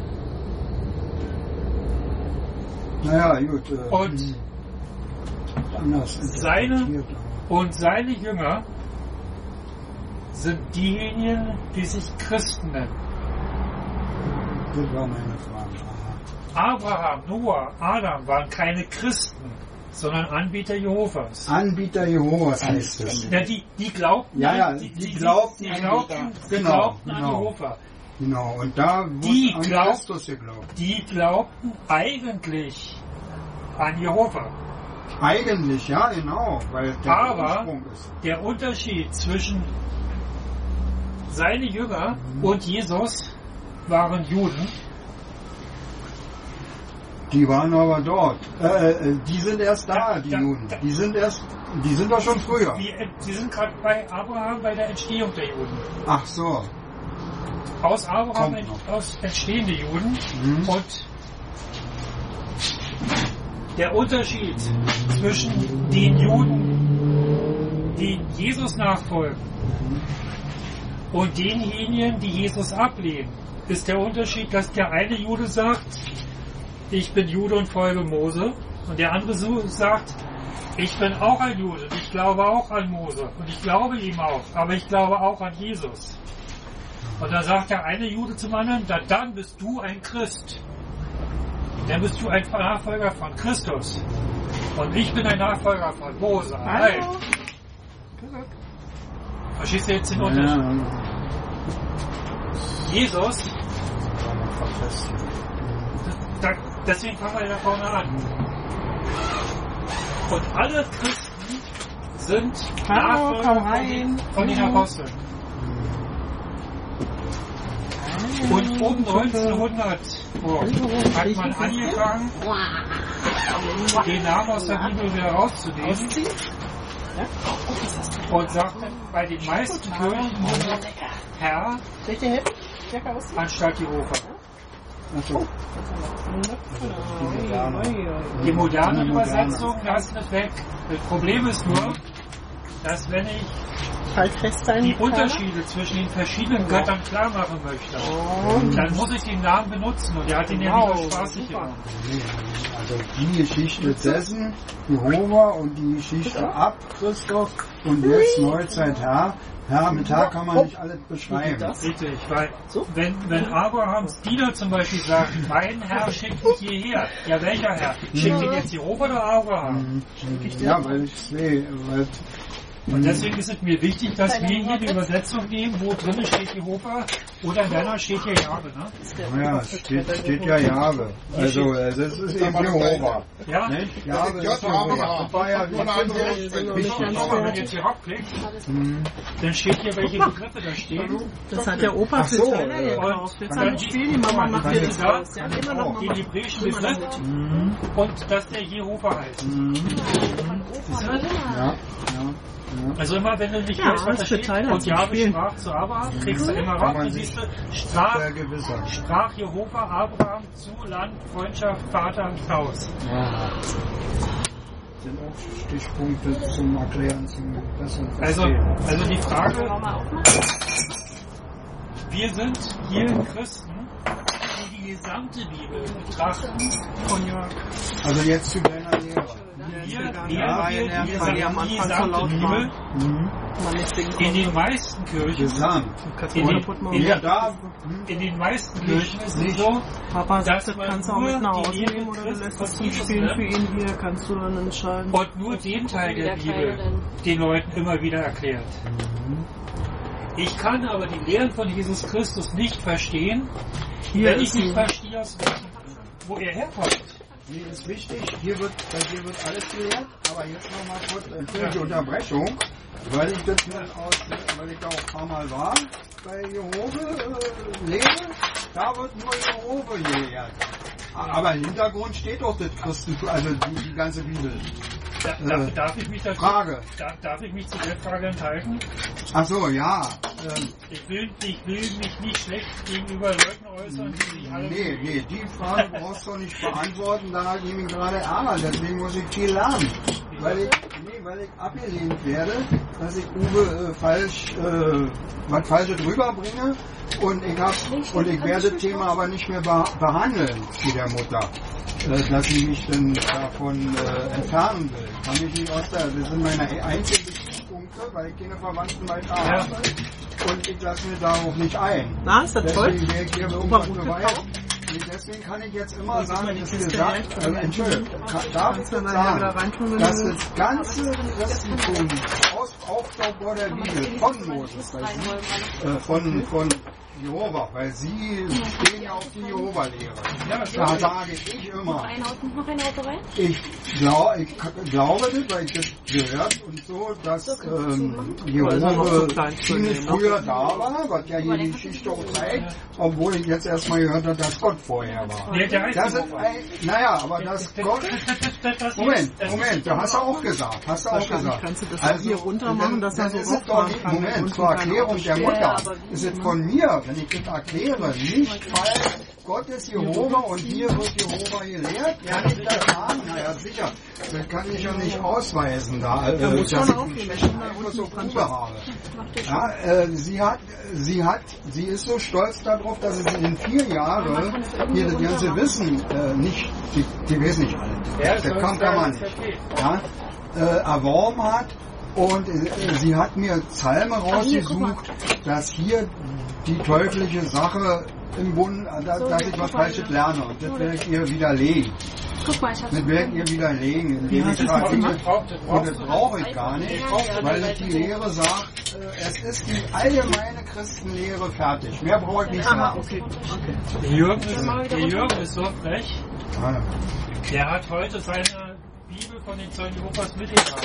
Naja, gut. Äh, Und hm. anders seine- interpretiert, aber- und seine Jünger sind diejenigen, die sich Christen nennen. Das war meine Frage. Aha. Abraham, Noah, Adam waren keine Christen, sondern Anbieter Jehovas. Anbieter Jehovas heißt es. Ja, die, die glaubten, Ja, ja, die, die glaubten die an- glaubten, die genau, glaubten an genau. Jehova. Genau, und da wurde Die an glaubt- Christus geglaubt. Die glaubten eigentlich an Jehova. Eigentlich, ja, genau, weil der Aber- Ursprung ist. Der Unterschied zwischen seine Jünger und Jesus waren Juden, Die waren aber dort. Äh, äh, die sind erst da, Da- die da- Juden. da- Die sind erst, die sind doch schon früher. Die, die sind gerade bei Abraham bei der Entstehung der Juden. Ach so. Aus Abraham Kommt ent, noch. aus entstehen die Juden. Mhm. Und der Unterschied zwischen den Juden, die Jesus nachfolgen, und denjenigen, die Jesus ablehnen, ist der Unterschied, dass der eine Jude sagt, ich bin Jude und folge Mose, und der andere so sagt, ich bin auch ein Jude und ich glaube auch an Mose und ich glaube ihm auch, aber ich glaube auch an Jesus. Und dann sagt der eine Jude zum anderen, da, dann bist du ein Christ. Dann bist du ein Nachfolger von Christus. Und ich bin ein Nachfolger von Mose. Nein. Hallo. Verstehst du jetzt den Unterschied? Ja, Jesus, da, deswegen fangen wir da vorne an. Und alle Christen sind Hallo, Nachfolger komm von rein. den, von den Aposteln. Und um neunzehnhundert oh, hat man angefangen, den Namen aus der Bibel wieder rauszunehmen und sagte bei den meisten Kirchen nur noch Herr anstatt Jehova. ach so. Die moderne Eine Übersetzung lassen es weg. Das Problem ist nur, dass wenn ich Halt fest deinen die Unterschiede zwischen den verschiedenen Göttern klar machen möchte, dann muss ich den Namen benutzen und er hat ihn ja nicht nur spaßig gemacht. Also die Geschichte dessen, Jehova, und die Geschichte ab Christoph und jetzt Neuzeit Herr. Herr, mit Herr kann man nicht alles beschreiben. Richtig, weil wenn, wenn Abrahams Diener zum Beispiel sagt, mein Herr schickt mich hierher, ja welcher Herr? Schickt ihn jetzt Jehova oder Abraham? Ja, weil ich sehe, weil Und deswegen ist es mir wichtig, dass wir hier die Übersetzung nehmen, wo drin steht Jehova oder in deiner steht hier Jahwe, ne? naja, es steht, steht ja Jahwe. Also es ist, es ist eben Jehova. Ja? Nicht? Jahwe ist Jehova. Das war ja Nur eine andere Wichtig, Aussprache. aber wenn ihr jetzt hier raufklickt, dann steht hier, welche Begriffe da stehen. Das hat der Opa Ach für so, Tyler ja. gekauft. Jetzt Und haben dann wir Spiel, die Mama macht dann dir ist das da raus. Ja, immer noch den Mama. hebräischen Begriff und dass der Jehova heißt. Ja, ja, ja. Also immer, wenn du nicht Ja, weißt, was da das für steht, Tyler und zum Jahwe Spielen. sprach zu Abraham, kriegst du immer Kann raus man und sich siehst du, sprach, vergewissern. sprach Jehova Abraham zu Land, Freundschaft, Vater und Haus. Ja. Sind auch Stichpunkte zum Erklären, zum besseren Also, Verstehen. also die Frage, wir sind hier Christen, die die gesamte Bibel betrachten, von Jörg. Also jetzt zu deiner Lehre. Wir Ja, lehren weil wir der die Fall ja am gesamte, die Anfang so gesamte laut Bibel Mhm. Man nicht singen in konnte. den meisten Kirchen. Gesamt. Kannst In du den- kaputt machen. in Ja, da. In den meisten Kirchen ist es nicht. so, Papa sagt, dass das man kannst du auch nur mit nach die Hause Lehre nehmen oder du Christi lässt von es zum Jesus Spielen nimmt für ihn hier, kannst du dann entscheiden. und nur den Teil der Bibel den Leuten immer wieder erklärt. Ich kann aber die Lehren von Jesus Christus nicht verstehen, Hier wenn ich ist nicht sie. verstehe, aus welchem- wo er herkommt. Nee, ist wichtig. Hier wird, bei dir wird alles gelehrt. Aber jetzt noch mal kurz entschuldige Unterbrechung, weil ich das nun aus, weil ich da auch ein paar Mal war bei Jehova äh, lehre. Da wird nur Jehova gelehrt. Aber im Hintergrund steht doch das Christentum, also die, die ganze Bibel. Da, Äh, darf, darf, ich mich dazu, Frage. darf, darf ich mich zu der Frage enthalten? Ach so, ja. Ähm, Ich will, ich will mich nicht schlecht gegenüber Leuten äußern, die sich alle... Nee, nee, die Frage brauchst du nicht beantworten, da hat ich mich gerade Ärger, deswegen muss ich viel lernen. Weil ich, nee, weil ich abgelehnt werde, dass ich Uwe äh, falsch, äh, was Falsches rüberbringe und ich hab, und ich werde das Thema aber nicht mehr beh behandeln mit der Mutter. Äh, dass sie mich dann davon äh, entfernen will. Kann ich nicht aus der, das sind meine einzigen Punkte, weil ich keine Verwandten weiter Ja. habe. Und ich lasse mir darauf nicht ein. Na, ist das toll? Deswegen wäre ich hier Opa irgendwas gut beweisen. gekauft? Nee, deswegen kann ich jetzt immer Das ist sagen, mal die dass Kiste gesagt, her. äh, Entschuldigung, kann, darf ich Kannst du das nachher wieder sagen, reintun, wenn dass du das ganze Christentum aus Aufbau der Bibel von Moses, äh, von, von Jehova, weil Sie stehen ja auf die Jehova-Lehre. Ja, Da sage ich immer, Noch ein Auto, noch ein Auto rein? ich, glaub, ich glaube das, weil ich das gehört und so, dass ähm, Jehova ziemlich früher da war, was ja hier die Geschichte auch zeigt, obwohl ich jetzt erstmal gehört habe, dass Gott vorher war. Nee, der heißt Das ist Jehova. ein, naja, aber das Gott... Das Moment, ist- das Moment, ist- du hast du auch gesagt, hast du auch Wahrscheinlich gesagt. kannst du das auch hier runter machen, dass er dann so ist es doch rauffahren nicht, kann. Moment, Und zur kein Erklärung Auto der steht. Mutter, Ja, aber wie- ist es von mir, wenn ich das erkläre, nicht falsch, Gott ist Jehova und hier wird Jehova gelehrt, kann ich das sagen? Naja, sicher, das kann ich ja nicht ausweisen, da, äh, Da muss dass schon ich aufgehen, einen wenn schlechten du da Einfluss unten auf dran Kuba habe. Macht ihr schon. Ja, äh, sie hat, sie hat, sie ist so stolz darauf, dass sie in vier Jahren hier das ganze Wissen, äh, nicht, die, die weiß nicht alle. Ja, Das soll kann, es kann man sein, nicht. okay. Ja, äh, erworben hat und äh, sie hat mir Psalme rausgesucht, dass hier die teuflische Sache im Bund, äh, da, So, dass ja, ich was guck mal. Falsches lerne und das werde ich ihr widerlegen. Guck mal, ich hab's Das werde ich ihr widerlegen, indem Ja, ich das sage, ist Dinge- braucht- das und brauchst das du. brauche ich gar nicht, Ja, weil ja, es die ja. Lehre sagt, äh, es ist die allgemeine Christenlehre fertig. Mehr brauche ich nicht Aha, sagen. okay. Der Jürgen ist, der Jürgen ist so frech, Ah, der hat heute seine Bibel von den Zeugen Jehovas mitgebracht.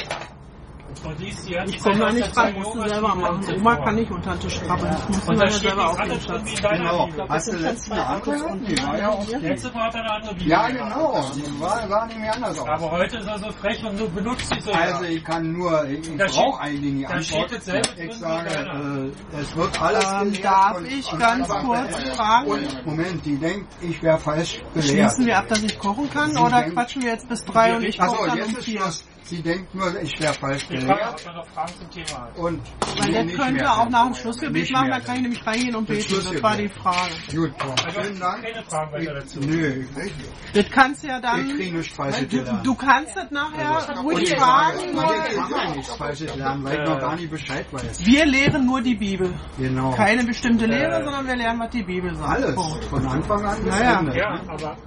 Und liest die ganze Ich komme da Zeit aus nicht der dran, Zeugen musst du Jehovas selber Bibel machen. vor. Oma kann nicht unter den Tisch krabbeln. Ich muss Und mir da ja steht selber nichts aufnehmen, anderes drin wie Schatz. in deiner Genau. Bibel. Hast du letzten Mal angehört? Die war ja auch Letzte Mal hat er eine andere Bibel. Ja, gehabt. genau. Die war, war nicht mehr anders aus. Aber heute ist er so frech und nur benutzt die so. Also ich kann nur, ich, ich Da brauche steht- eigentlich nicht da steht antworten. dasselbe drin Ich wie sage, deiner. äh, es wird alles Ähm, gelehrt darf von- ich von ganz Anfang kurz bis Ende. fragen? Und Moment, die denkt, ich wäre falsch gelehrt. Schließen wir ab, dass ich kochen kann, Sie oder denkt- quatschen wir jetzt bis drei und ich Achso, koche dann jetzt um ist vier? Schluss. Sie denkt nur, ich wäre falsch Ich frage, gelehrt. ob er noch Fragen zum Thema hat. Und Weil nee, das nicht könnte mehr. auch nach dem Schlussgebet Nicht machen, mehr. da kann ich nämlich reingehen und Das beten. Das Schlussgebet. war die Frage. Gut, Also vielen Dank. keine Fragen weiter dazu. Nö, Das kannst du ja ich dann... kriege nichts Falsches Du, gelernt. du kannst das nachher Und ruhig ich fragen. sage, Nur, ich kann ja nichts Falsches lernen, weil ich noch gar nicht Bescheid weiß. wir lehren nur die Bibel. Genau. Keine bestimmte Lehre, Äh, sondern wir lernen, was die Bibel sagt. Alles, Punkt. von Anfang an bis Naja. Ende. Ja, aber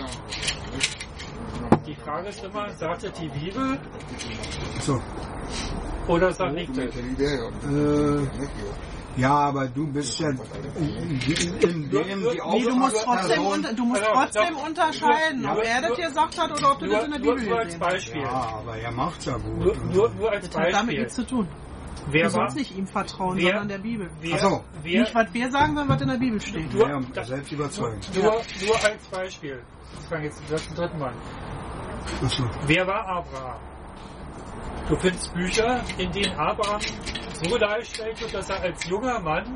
die Frage ist immer, sagt es die Bibel So. oder sagt nicht das? Äh, ja, aber du bist ja in dem die Nee, du musst trotzdem, Person- unter, du musst Also, trotzdem doch, unterscheiden, nur- ob er das nur- gesagt hat oder ob du das in Nur, der nur, Bibel nur als gesehen Beispiel. Ja, aber er macht's ja gut. Nur, nur, nur als Das hat damit Beispiel. nichts zu tun. Wer Du war, sollst nicht ihm vertrauen, wer- sondern der Bibel. wer, Ach so. wer, Nicht, was wir sagen, sondern was in der Bibel steht. Nur- Ja, da- selbst überzeugt. nur, nur als Beispiel. Ich fange jetzt das zum dritten Mal. Achso. Wer war Abraham? Du findest Bücher, in denen Abraham so dargestellt wird, dass er als junger Mann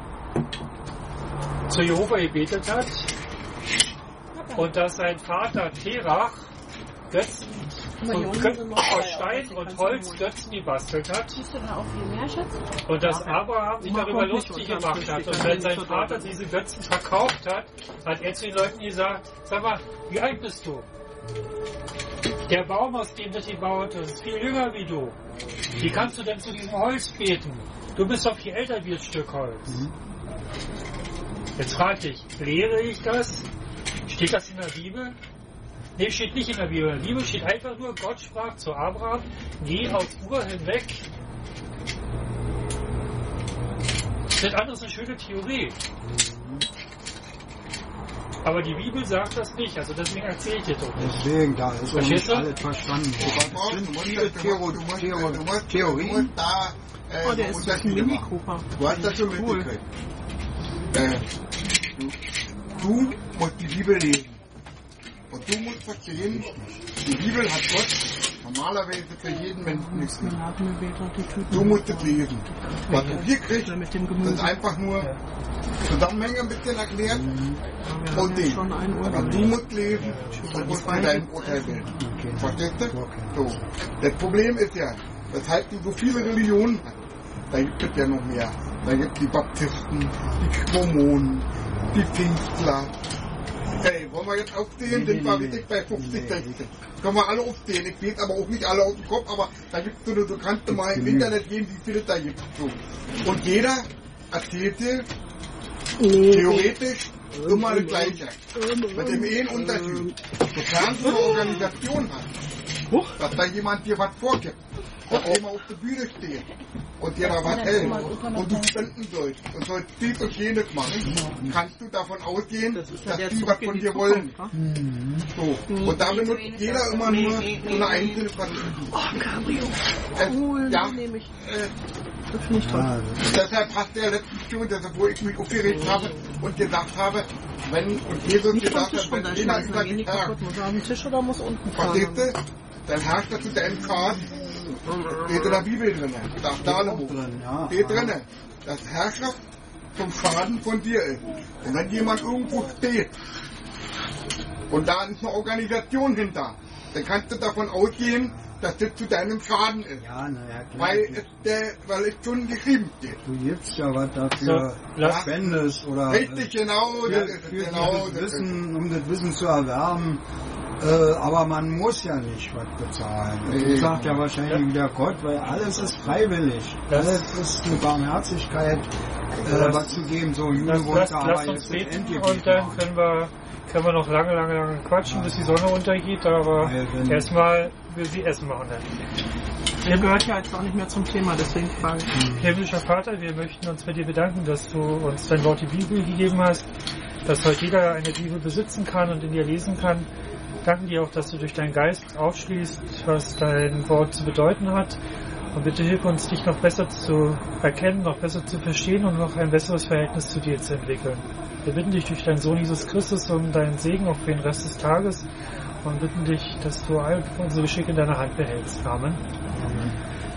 zu Jehova gebetet hat und dass sein Vater Terach Götzen Guck mal, hier und unten Gö- sind noch aus zwei, Stein die und kannst du Holz holen. Götzen gebastelt hat Siehst du da auch viel mehr, Schatz? und dass Abraham sich Oma darüber kommt nicht lustig unterm gemacht Tisch, hat. die Und kann wenn nicht sein so Vater deutlich. diese Götzen verkauft hat, hat er zu den Leuten gesagt, sag mal, wie alt bist du? Der Baum, aus dem das gebaut ist, ist viel jünger wie du. Wie kannst du denn zu diesem Holz beten? Du bist doch viel älter wie das Stück Holz. Jetzt frage ich, lehre ich das? Steht das in der Bibel? Nee, steht nicht in der Bibel. In der Bibel steht einfach nur, Gott sprach zu Abraham, geh aus Ur hinweg. Das andere ist eine schöne Theorie. Aber die Bibel sagt das nicht, also deswegen erzähle ich dir doch nicht. Deswegen, da ist auch Verstehst nicht du? alles verstanden. Es sind viele Theoro Theoro Du musst Theorien. da äh, Oh, der ist durch einen Unterschiede Mini machen. Cooper. Du hast das schon Cool. mitgekriegt. Äh, du, du musst die Bibel lesen. Und du musst verstehen, die Bibel hat Gott normalerweise für jeden Menschen nichts Wir mit. laden mir Beter die Tüten. Du musst es lesen. Was du hier kriegst, Oder mit dem das Gemüse. ist einfach nur Zusammenhänge ein bisschen erklärt Wir haben und ja Ding. schon ein Uhr Aber du damit. musst lesen und musst dir dein Urteil bilden. Okay. Verstehst du? So. Das Problem ist ja, weshalb du so viele Religionen hast. Da gibt es ja noch mehr. Da gibt es die Baptisten, die Mormonen, die Pfingstler. Hey, wollen wir jetzt aufstehen? Nee, Sind nee, wir nee, wirklich bei fünfzig, nee. sechzig? Können wir alle aufstehen? Ich weiß aber auch nicht alle aus dem Kopf, aber da gibt es so, eine- so kannst du mal im genügend. Internet gehen, wie viele es da gibt. So. Und jeder erzählte theoretisch immer das Gleiche. Mit dem einen Unterschied. Sofern du eine Organisation hast, dass da jemand dir was vorgibt. dass jemand auf der Bühne steht und dir da was hält und du spenden sollst und sollst dies und jenes machen, kannst du davon ausgehen, Das ist ja dass der die Zug was in von die dir Zukunft, wollen. wa? Mhm. So. Und da benutzt jeder immer nur so eine einzelne Strategie. Oh, Cabrio. Äh, Cool, ja, die nehme ich. äh, Das finde ich toll. Ja, deshalb hast du ja letztens schon, deshalb, wo ich mich aufgeregt habe und gesagt habe, wenn, und Jesus Nicht vom gesagt Tisch hat, wenn runterschmeißen, jeder dann über gehen die dich herrscht, kaputt. Muss er auf den Tisch oder muss unten fahren? verstehst du, dann herrscht das zu deinem Pfad, steht in der Bibel drin, sagt Salomo, drin, ja. steht drin, dass Herrschaft zum Schaden von dir ist. Und wenn jemand irgendwo steht und da ist eine Organisation hinter, dann kannst du davon ausgehen, dass das zu deinem Schaden ist. Ja, naja, klar. Weil es, der, weil es schon geschrieben steht. Du gibst ja was dafür, So, lass- spendest oder Richtig, genau, für, das ist für es, genau, dieses das ist es. Wissen, um das Wissen zu erwerben. Äh, aber man muss ja nicht was bezahlen. Und Nee. das sagt ja wahrscheinlich wieder Gott, weil alles ist freiwillig. Das- alles ist eine Barmherzigkeit, äh, Das- was zu geben. So, Jude Lass, wollte lass, aber lass uns jetzt beten Endgebiet und dann machen. können wir, können wir noch lange, lange, lange quatschen, bis die Sonne untergeht, aber Weil wenn- erstmal will sie Essen machen dann. Der gehört ja jetzt auch nicht mehr zum Thema, deswegen frage ich. Himmlischer Vater, wir möchten uns bei dir bedanken, dass du uns dein Wort die Bibel gegeben hast, dass heute jeder eine Bibel besitzen kann und in ihr lesen kann. Danken dir auch, dass du durch deinen Geist aufschließt, was dein Wort zu bedeuten hat. Und bitte hilf uns, dich noch besser zu erkennen, noch besser zu verstehen und noch ein besseres Verhältnis zu dir zu entwickeln. Wir bitten dich durch deinen Sohn Jesus Christus um deinen Segen auch für den Rest des Tages und bitten dich, dass du all unsere Geschicke in deiner Hand behältst. Amen.